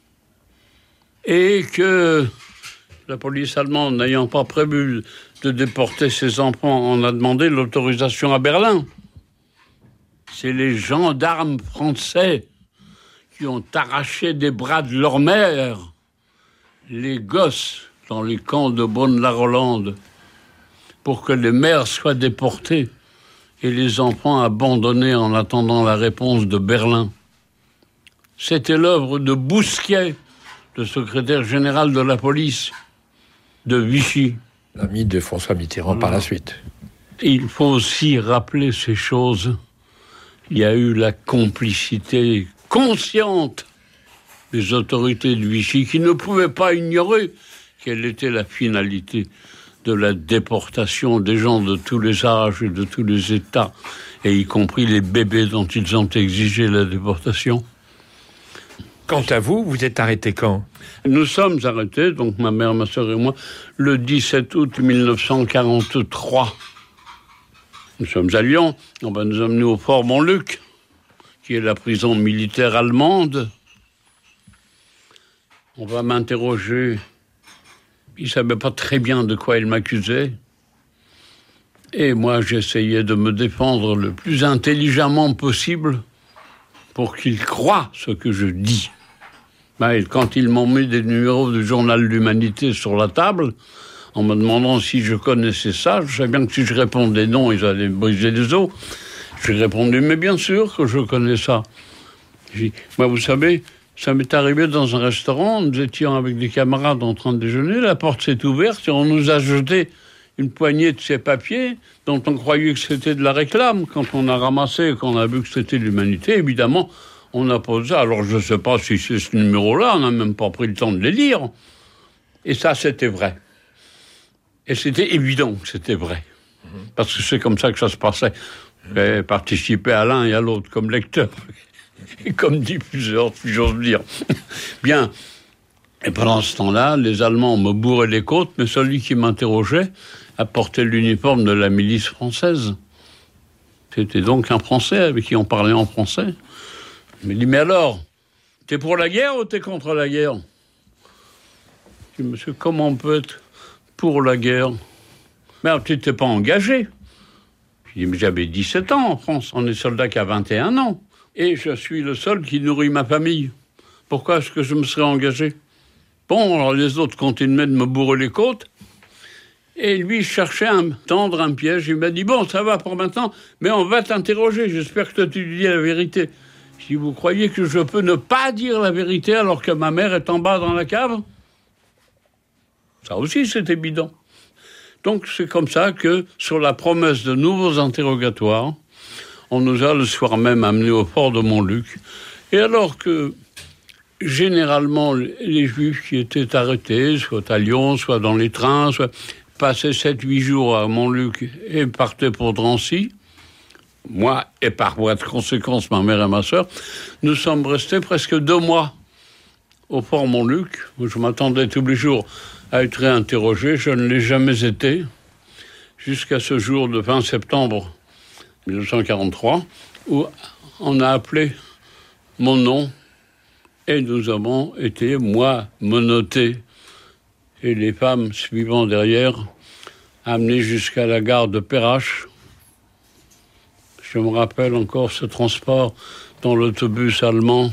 Et que la police allemande, n'ayant pas prévu de déporter ses enfants, en a demandé l'autorisation à Berlin. C'est les gendarmes français qui ont arraché des bras de leur mère les gosses dans les camps de Bonne-la-Rolande pour que les mères soient déportées et les enfants abandonnés en attendant la réponse de Berlin. C'était l'œuvre de Bousquet, le secrétaire général de la police de Vichy. L'ami de François Mitterrand par la suite. Il faut aussi rappeler ces choses. Il y a eu la complicité consciente des autorités de Vichy qui ne pouvaient pas ignorer quelle était la finalité de la déportation des gens de tous les âges et de tous les États, et y compris les bébés dont ils ont exigé la déportation. Quant à vous, vous êtes arrêté quand ? Nous sommes arrêtés, donc ma mère, ma sœur et moi, le dix-sept août mille neuf cent quarante-trois. Nous sommes à Lyon, on va nous emmener au Fort Montluc, qui est la prison militaire allemande. On va m'interroger. Il ne savait pas très bien de quoi il m'accusait. Et moi, j'essayais de me défendre le plus intelligemment possible pour qu'il croie ce que je dis. Ben, quand ils m'ont mis des numéros du journal L'Humanité sur la table, en me demandant si je connaissais ça, je savais bien que si je répondais non, ils allaient briser les os. J'ai répondu, mais bien sûr que je connais ça. J'ai dit, ben, vous savez, ça m'est arrivé dans un restaurant, nous étions avec des camarades en train de déjeuner, la porte s'est ouverte et on nous a jeté une poignée de ces papiers dont on croyait que c'était de la réclame. Quand on a ramassé, qu'on a vu que c'était de l'humanité, évidemment, on a posé ça. Alors je ne sais pas si c'est ce numéro-là, on n'a même pas pris le temps de les lire. Et ça, c'était vrai. Et c'était évident que c'était vrai. Parce que c'est comme ça que ça se passait. J'ai participé à l'un et à l'autre comme lecteur et comme diffuseur, si j'ose dire. Bien. Et pendant ce temps-là, les Allemands me bourraient les côtes, mais celui qui m'interrogeait a porté l'uniforme de la milice française. C'était donc un Français avec qui on parlait en français. Il me dit, mais alors, t'es pour la guerre ou t'es contre la guerre? Je dis, monsieur, comment on peut être pour la guerre? Mais alors, tu n'étais pas engagé. Je dis, mais j'avais dix-sept ans en France. On est soldat qu'à vingt et un ans. Et je suis le seul qui nourrit ma famille. Pourquoi est-ce que je me serais engagé? Bon, alors les autres continuaient de me bourrer les côtes. Et lui cherchait à me tendre un piège. Il m'a dit, bon, ça va pour maintenant, mais on va t'interroger. J'espère que tu dis la vérité. Si vous croyez que je peux ne pas dire la vérité alors que ma mère est en bas dans la cave? Ça aussi, c'est évident. Donc, c'est comme ça que, sur la promesse de nouveaux interrogatoires, on nous a le soir même amenés au port de Montluc. Et alors que, généralement, les Juifs qui étaient arrêtés, soit à Lyon, soit dans les trains, soit passaient sept huit jours à Montluc et partaient pour Drancy, moi, et par voie de conséquence, ma mère et ma sœur, nous sommes restés presque deux mois au port Montluc, où je m'attendais tous les jours à être réinterrogé. Je ne l'ai jamais été, jusqu'à ce jour de vingt septembre mille neuf cent quarante-trois, où on a appelé mon nom, et nous avons été, moi, menotté, et les femmes suivant derrière, amenées jusqu'à la gare de Perrache. Je me rappelle encore ce transport dans l'autobus allemand.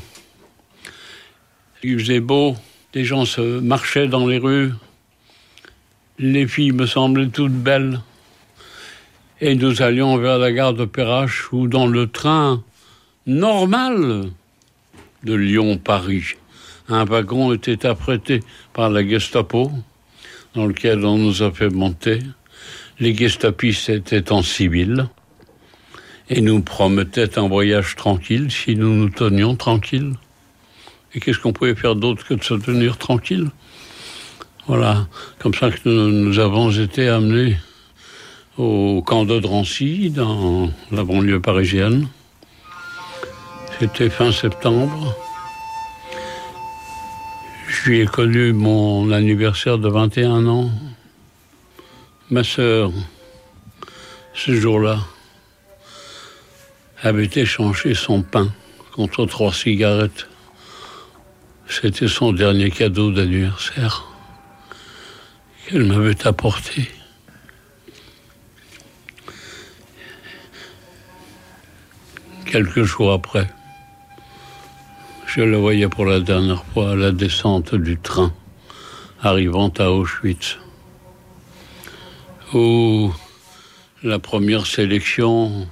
Il faisait beau, les gens se marchaient dans les rues, les filles me semblaient toutes belles. Et nous allions vers la gare de Perrache, où dans le train normal de Lyon-Paris, un wagon était apprêté par la Gestapo, dans lequel on nous a fait monter. Les gestapistes étaient en civil et nous promettaient un voyage tranquille si nous nous tenions tranquilles. Et qu'est-ce qu'on pouvait faire d'autre que de se tenir tranquille? Voilà, comme ça que nous, nous avons été amenés au camp de Drancy, dans la banlieue parisienne. C'était fin septembre. Je lui ai connu mon anniversaire de vingt et un ans. Ma sœur, ce jour-là, avait échangé son pain contre trois cigarettes. C'était son dernier cadeau d'anniversaire qu'elle m'avait apporté. Quelques jours après, je le voyais pour la dernière fois à la descente du train, arrivant à Auschwitz, où la première sélection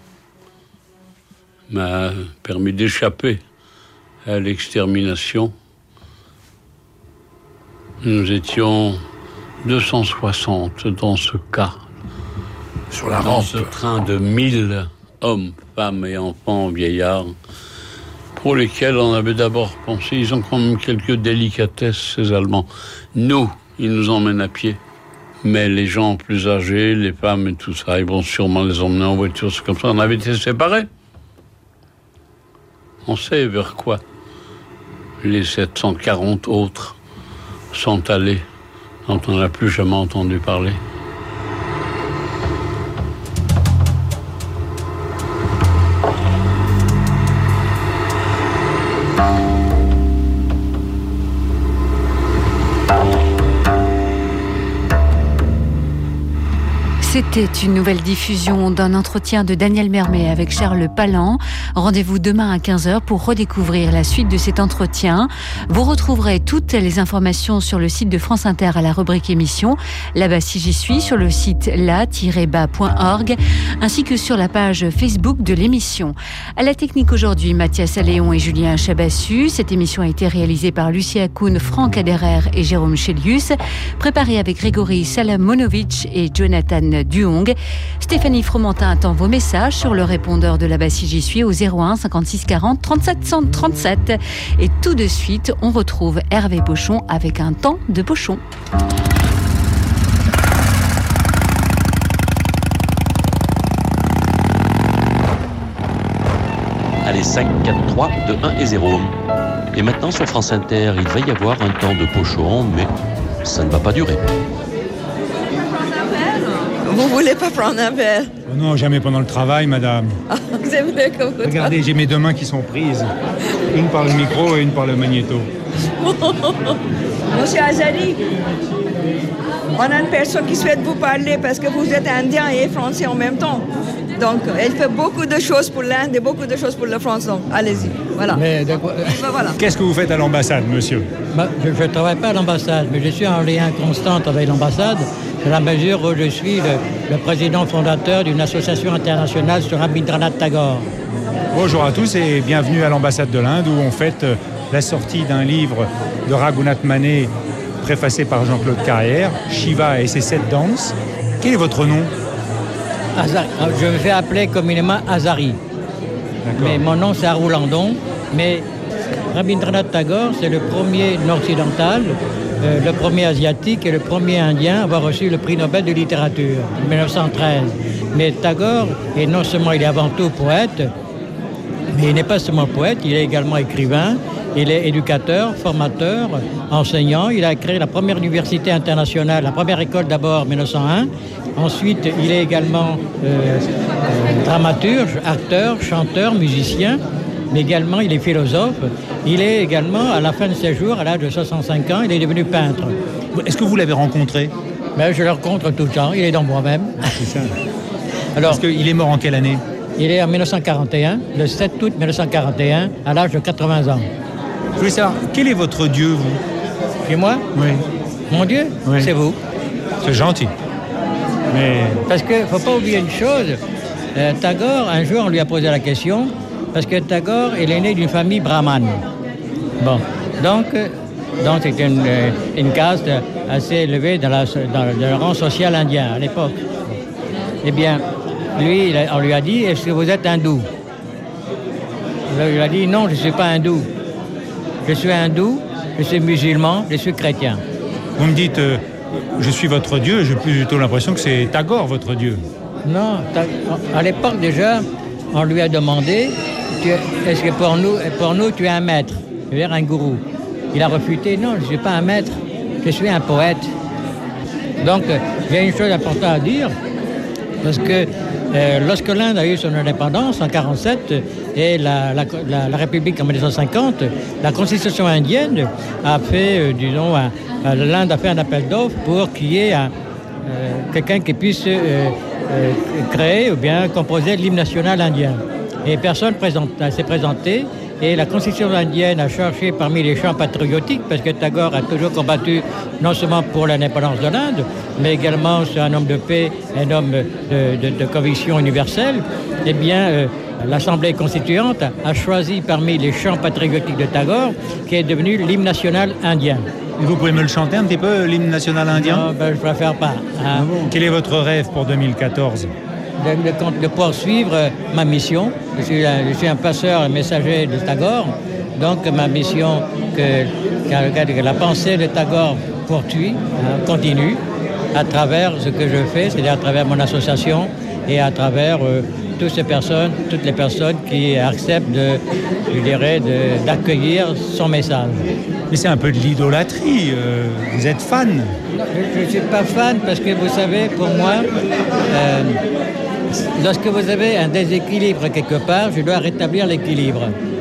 m'a permis d'échapper à l'extermination. Nous étions deux cent soixante dans ce cas, sur la dans rampe. ce train de mille hommes, femmes et enfants, vieillards, pour lesquels on avait d'abord pensé, ils ont quand même quelques délicatesses, ces Allemands. Nous, ils nous emmènent à pied. Mais les gens plus âgés, les femmes et tout ça, ils vont sûrement les emmener en voiture. C'est comme ça, on avait été séparés. On sait vers quoi les sept cent quarante autres sont allés, dont on n'a plus jamais entendu parler. C'était C'était une nouvelle diffusion d'un entretien de Daniel Mermet avec Charles Palan. Rendez-vous demain à quinze heures pour redécouvrir la suite de cet entretien. Vous retrouverez toutes les informations sur le site de France Inter à la rubrique émission, là-bas si j'y suis, sur le site la tiret bas point org, ainsi que sur la page Facebook de l'émission. À la technique aujourd'hui, Mathias Alléon et Julien Chabassu. Cette émission a été réalisée par Lucia Kuhn, Franck Aderer et Jérôme Chélius, préparée avec Grégory Salamonovitch et Jonathan Duong. Stéphanie Fromentin attend vos messages sur le répondeur de là-bas si j'y suis au zéro un cinquante-six quarante trente-sept trente-sept. Et tout de suite, on retrouve Hervé Pochon avec un temps de Pochon. Allez, cinq, quatre, trois, deux, un et zéro. Et maintenant sur France Inter, il va y avoir un temps de Pochon, mais ça ne va pas durer. Vous voulez pas prendre un verre? Oh non, jamais pendant le travail, madame. Ah, c'est vrai que vous... Regardez, j'ai mes deux mains qui sont prises. Une par le micro et une par le magnéto. Monsieur Azali, on a une personne qui souhaite vous parler parce que vous êtes indien et français en même temps. Donc, elle fait beaucoup de choses pour l'Inde et beaucoup de choses pour la France. Donc, allez-y. Voilà. Mais ben, voilà. Qu'est-ce que vous faites à l'ambassade, monsieur? bah, Je ne travaille pas à l'ambassade, mais je suis en lien constant avec l'ambassade, dans la mesure où je suis le, le président fondateur d'une association internationale sur Rabindranath Tagore. Bonjour à tous et bienvenue à l'ambassade de l'Inde où on fête la sortie d'un livre de Raghunath Mané préfacé par Jean-Claude Carrière, Shiva et ses sept danses. Quel est votre nom? Azari. Je me fais appeler communément Azari. Mais mon nom c'est Aroulandon. Mais Rabindranath Tagore, c'est le premier nord-occidental, euh, le premier asiatique et le premier indien à avoir reçu le prix Nobel de littérature en mille neuf cent treize. Mais Tagore est non seulement il est avant tout poète, mais il n'est pas seulement poète, il est également écrivain, il est éducateur, formateur, enseignant. Il a créé la première université internationale, la première école d'abord en mille neuf cent un. Ensuite, il est également euh, euh, dramaturge, acteur, chanteur, musicien, mais également il est philosophe. Il est également, à la fin de ses jours, à l'âge de soixante-cinq ans, il est devenu peintre. Est-ce que vous l'avez rencontré? Ben, je le rencontre tout le temps, il est dans moi-même. Ah, c'est ça. Alors, est-ce qu'il est mort en quelle année? Il est en mille neuf cent quarante et un, le sept août mille neuf cent quarante et un, à l'âge de quatre-vingts ans. Je voulais savoir, quel est votre Dieu, vous? Et moi? Oui. Mon Dieu? Oui. C'est vous. C'est gentil. Mais... Parce qu'il ne faut pas oublier une chose. Euh, Tagore, un jour, on lui a posé la question, parce que Tagore, il est né d'une famille brahmane. Bon, donc, donc c'était une, une caste assez élevée dans, la, dans le rang social indien à l'époque. Eh bien, lui, on lui a dit, est-ce que vous êtes hindou? Il lui a dit, non, je ne suis pas hindou. Je suis hindou, je suis musulman, je suis chrétien. Vous me dites... Euh... Je suis votre Dieu, j'ai plutôt l'impression que c'est Tagore, votre Dieu. Non, à l'époque déjà, on lui a demandé, est-ce que pour nous, pour nous tu es un maître, c'est-à-dire un gourou? Il a refuté, non, je ne suis pas un maître, je suis un poète. Donc, il y a une chose importante à dire, parce que euh, lorsque l'Inde a eu son indépendance en mille neuf cent quarante-sept et la, la, la, la République en mille neuf cent cinquante, la constitution indienne a fait, euh, disons, un, l'Inde a fait un appel d'offres pour qu'il y ait un, euh, quelqu'un qui puisse euh, euh, créer ou bien composer l'hymne national indien. Et personne présente, s'est présenté. Et la constitution indienne a cherché parmi les chants patriotiques, parce que Tagore a toujours combattu non seulement pour l'indépendance de l'Inde, mais également c'est un homme de paix, un homme de, de, de conviction universelle. Eh bien, euh, l'Assemblée constituante a choisi parmi les chants patriotiques de Tagore, qui est devenu l'hymne national indien. Et vous pouvez me le chanter un petit peu, l'hymne national indien? Non, ben, je préfère pas. Hein. Ah bon. Quel est votre rêve pour deux mille quatorze? De, de, de poursuivre ma mission. Je suis, un, je suis un passeur et messager de Tagore. Donc ma mission, que, que, que la pensée de Tagore poursuit, hein, continue, à travers ce que je fais, c'est-à-dire à travers mon association et à travers euh, toutes ces personnes, toutes les personnes qui acceptent de, je dirais, de, d'accueillir son message. Mais c'est un peu de l'idolâtrie, euh, vous êtes fan? Non, je ne suis pas fan parce que vous savez, pour moi, euh, lorsque vous avez un déséquilibre quelque part, je dois rétablir l'équilibre.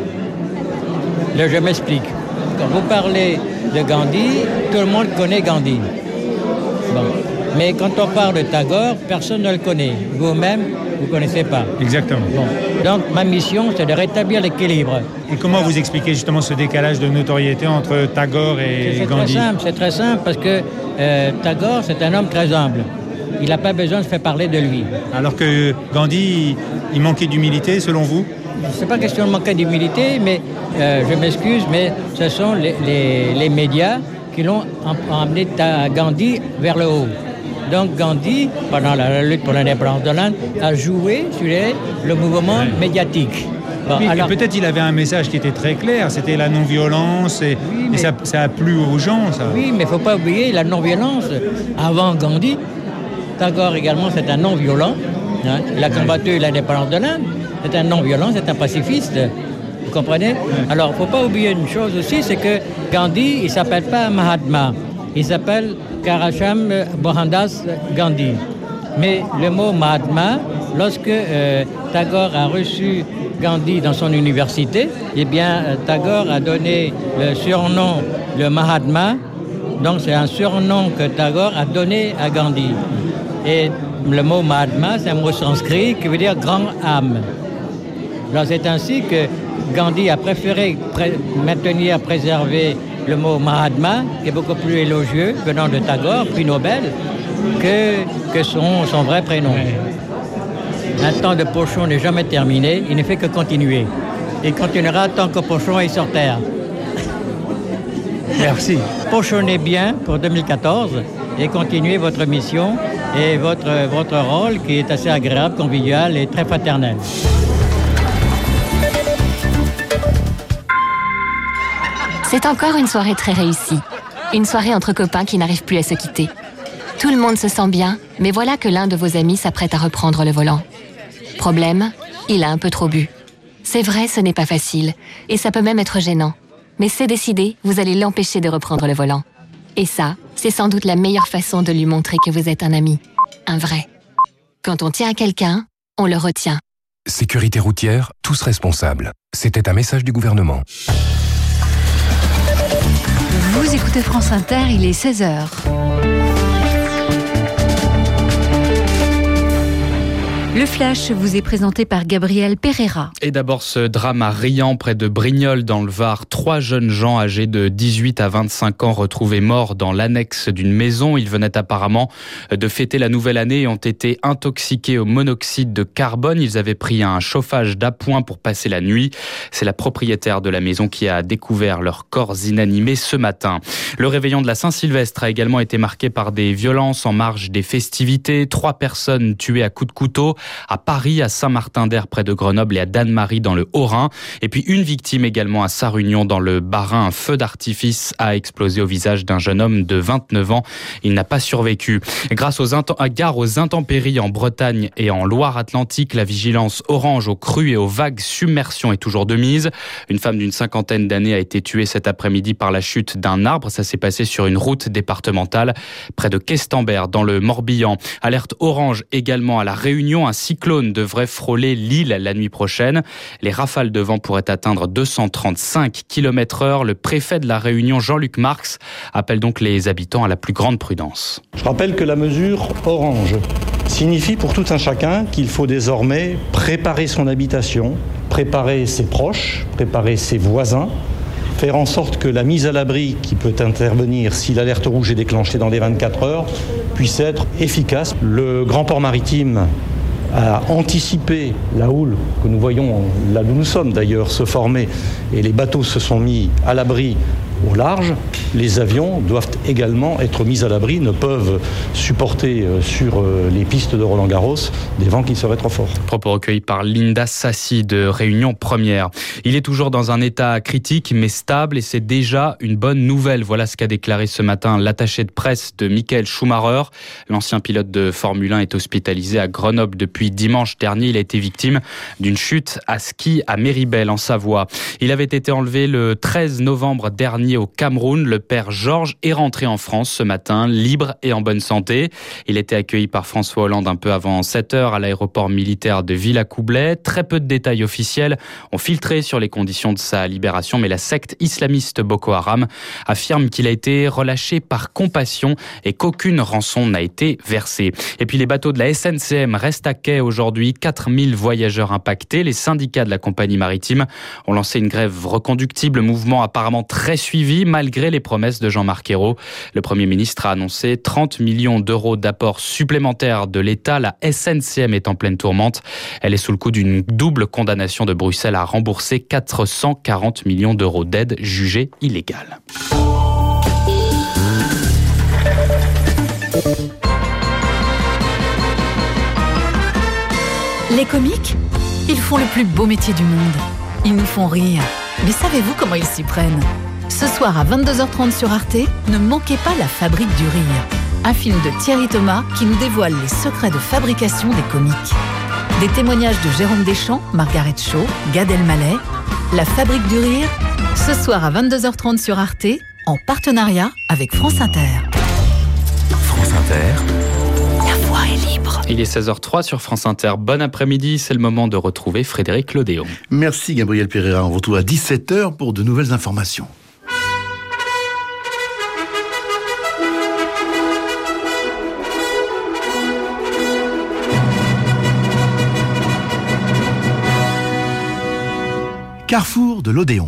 Là, je m'explique. Quand vous parlez de Gandhi, tout le monde connaît Gandhi. Bon. Mais quand on parle de Tagore, personne ne le connaît. Vous-même, vous ne connaissez pas. Exactement. Bon. Donc ma mission, c'est de rétablir l'équilibre. Et comment vous expliquez justement ce décalage de notoriété entre Tagore et c'est Gandhi? C'est très simple, c'est très simple parce que euh, Tagore, c'est un homme très humble. Il n'a pas besoin de faire parler de lui. Alors que Gandhi, il manquait d'humilité, selon vous? C'est pas question de manquer d'humilité, mais euh, je m'excuse, mais ce sont les, les, les médias qui l'ont emmené à Gandhi vers le haut. Donc Gandhi, pendant la lutte pour l'indépendance de l'Inde, a joué sur les, le mouvement ouais. médiatique. Bon, oui, alors, peut-être il avait un message qui était très clair, c'était la non-violence, et, oui, mais, et ça, ça a plu aux gens, ça. Oui, mais il ne faut pas oublier la non-violence. Avant Gandhi, Tagore également, c'est un non-violent. Hein, il a combattu l'indépendance de l'Inde. C'est un non-violent, c'est un pacifiste. Vous comprenez? Alors, il ne faut pas oublier une chose aussi, c'est que Gandhi, il ne s'appelle pas Mahatma. Il s'appelle Karacham Mohandas Gandhi. Mais le mot Mahatma, lorsque euh, Tagore a reçu Gandhi dans son université, eh bien, Tagore a donné le surnom, le Mahatma. Donc, c'est un surnom que Tagore a donné à Gandhi. Et le mot Mahatma, c'est un mot sanskrit qui veut dire grand âme. Alors, c'est ainsi que Gandhi a préféré pré- maintenir, préserver le mot Mahatma, qui est beaucoup plus élogieux, venant de Tagore, prix Nobel, que, que son, son vrai prénom. Un temps de Pochon n'est jamais terminé, il ne fait que continuer. Il continuera tant que Pochon est sur Terre. Merci. Pochonnez bien pour deux mille quatorze et continuez votre mission et votre, votre rôle qui est assez agréable, convivial et très fraternel. C'est encore une soirée très réussie. Une soirée entre copains qui n'arrivent plus à se quitter. Tout le monde se sent bien, mais voilà que l'un de vos amis s'apprête à reprendre le volant. Problème, il a un peu trop bu. C'est vrai, ce n'est pas facile, et ça peut même être gênant. Mais c'est décidé, vous allez l'empêcher de reprendre le volant. Et ça, c'est sans doute la meilleure façon de lui montrer que vous êtes un ami. Un vrai. Quand on tient à quelqu'un, on le retient. Sécurité routière, tous responsables. C'était un message du gouvernement. Vous écoutez France Inter, il est seize heures. Le Flash vous est présenté par Gabriel Pereira. Et d'abord ce drame à Riant, près de Brignoles dans le Var. Trois jeunes gens âgés de dix-huit à vingt-cinq ans retrouvés morts dans l'annexe d'une maison. Ils venaient apparemment de fêter la nouvelle année et ont été intoxiqués au monoxyde de carbone. Ils avaient pris un chauffage d'appoint pour passer la nuit. C'est la propriétaire de la maison qui a découvert leurs corps inanimés ce matin. Le réveillon de la Saint-Sylvestre a également été marqué par des violences en marge des festivités. Trois personnes tuées à coups de couteau à Paris, à Saint-Martin-d'Air près de Grenoble et à Dannemarie dans le Haut-Rhin. Et puis une victime également à Sarre-Union dans le Bas-Rhin. Un feu d'artifice a explosé au visage d'un jeune homme de vingt-neuf ans. Il n'a pas survécu. Grâce aux int- à gare aux intempéries en Bretagne et en Loire-Atlantique, la vigilance orange aux crues et aux vagues submersion est toujours de mise. Une femme d'une cinquantaine d'années a été tuée cet après-midi par la chute d'un arbre. Ça s'est passé sur une route départementale près de Questembert dans le Morbihan. Alerte orange également à La Réunion. Un cyclone devrait frôler l'île la nuit prochaine. Les rafales de vent pourraient atteindre deux cent trente-cinq kilomètres heure. Le préfet de La Réunion, Jean-Luc Marx, appelle donc les habitants à la plus grande prudence. Je rappelle que la mesure orange signifie pour tout un chacun qu'il faut désormais préparer son habitation, préparer ses proches, préparer ses voisins, faire en sorte que la mise à l'abri qui peut intervenir si l'alerte rouge est déclenchée dans les vingt-quatre heures puisse être efficace. Le grand port maritime a anticipé la houle que nous voyons là où nous sommes d'ailleurs se former et les bateaux se sont mis à l'abri au large. Les avions doivent également être mis à l'abri, ne peuvent supporter sur les pistes de Roland-Garros des vents qui seraient trop forts. Propos recueillis par Linda Sassi de Réunion Première. Il est toujours dans un état critique mais stable et c'est déjà une bonne nouvelle. Voilà ce qu'a déclaré ce matin l'attaché de presse de Michael Schumacher. L'ancien pilote de Formule un est hospitalisé à Grenoble depuis dimanche dernier. Il a été victime d'une chute à ski à Méribel en Savoie. Il avait été enlevé le treize novembre dernier soigné au Cameroun. Le père Georges est rentré en France ce matin, libre et en bonne santé. Il était accueilli par François Hollande un peu avant sept heures à l'aéroport militaire de Villacoublay. Très peu de détails officiels ont filtré sur les conditions de sa libération, mais la secte islamiste Boko Haram affirme qu'il a été relâché par compassion et qu'aucune rançon n'a été versée. Et puis les bateaux de la S N C M restent à quai aujourd'hui. quatre mille voyageurs impactés. Les syndicats de la compagnie maritime ont lancé une grève reconductible, mouvement apparemment très suivi malgré les promesses de Jean-Marc Ayrault. Le Premier ministre a annoncé trente millions d'euros d'apports supplémentaires de l'État. La S N C M est en pleine tourmente. Elle est sous le coup d'une double condamnation de Bruxelles à rembourser quatre cent quarante millions d'euros d'aide jugée illégale. Les comiques, ils font le plus beau métier du monde. Ils nous font rire. Mais savez-vous comment ils s'y prennent ? Ce soir à vingt-deux heures trente sur Arte, ne manquez pas La Fabrique du Rire. Un film de Thierry Thomas qui nous dévoile les secrets de fabrication des comiques. Des témoignages de Jérôme Deschamps, Margaret Cho, Gad Elmaleh. La Fabrique du Rire, ce soir à vingt-deux heures trente sur Arte, en partenariat avec France Inter. France Inter. La voix est libre. Il est seize heures zéro trois sur France Inter. Bon après-midi, c'est le moment de retrouver Frédéric Lodéon. Merci Gabriel Pereira. On vous retrouve à dix-sept heures pour de nouvelles informations. Carrefour de l'Odéon.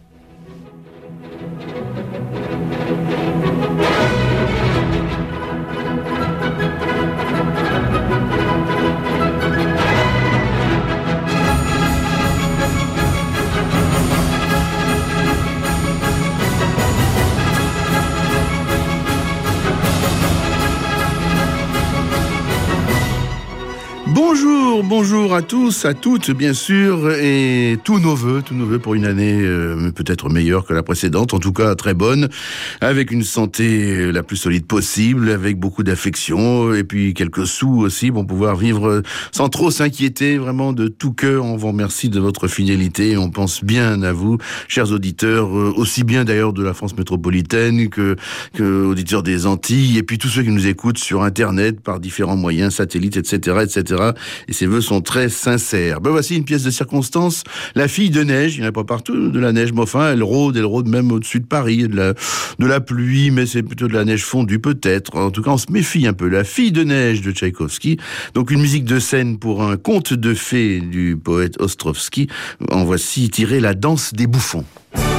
Bonjour, bonjour à tous, à toutes, bien sûr, et tous nos vœux, tous nos vœux pour une année euh, peut-être meilleure que la précédente, en tout cas très bonne, avec une santé la plus solide possible, avec beaucoup d'affection, et puis quelques sous aussi pour pouvoir vivre sans trop s'inquiéter, vraiment de tout cœur. On vous remercie de votre fidélité, on pense bien à vous, chers auditeurs, euh, aussi bien d'ailleurs de la France métropolitaine que, que auditeurs des Antilles, et puis tous ceux qui nous écoutent sur Internet, par différents moyens, satellites, et cetera, et cetera. Et ces vœux sont très sincères. Ben voici une pièce de circonstance. La fille de neige, il n'y en a pas partout de la neige, mais enfin, elle rôde, elle rôde même au-dessus de Paris, de la, de la pluie, mais c'est plutôt de la neige fondue peut-être. En tout cas, on se méfie un peu. La fille de neige de Tchaïkovski. Donc une musique de scène pour un conte de fées du poète Ostrovski. En voici tiré La danse des bouffons.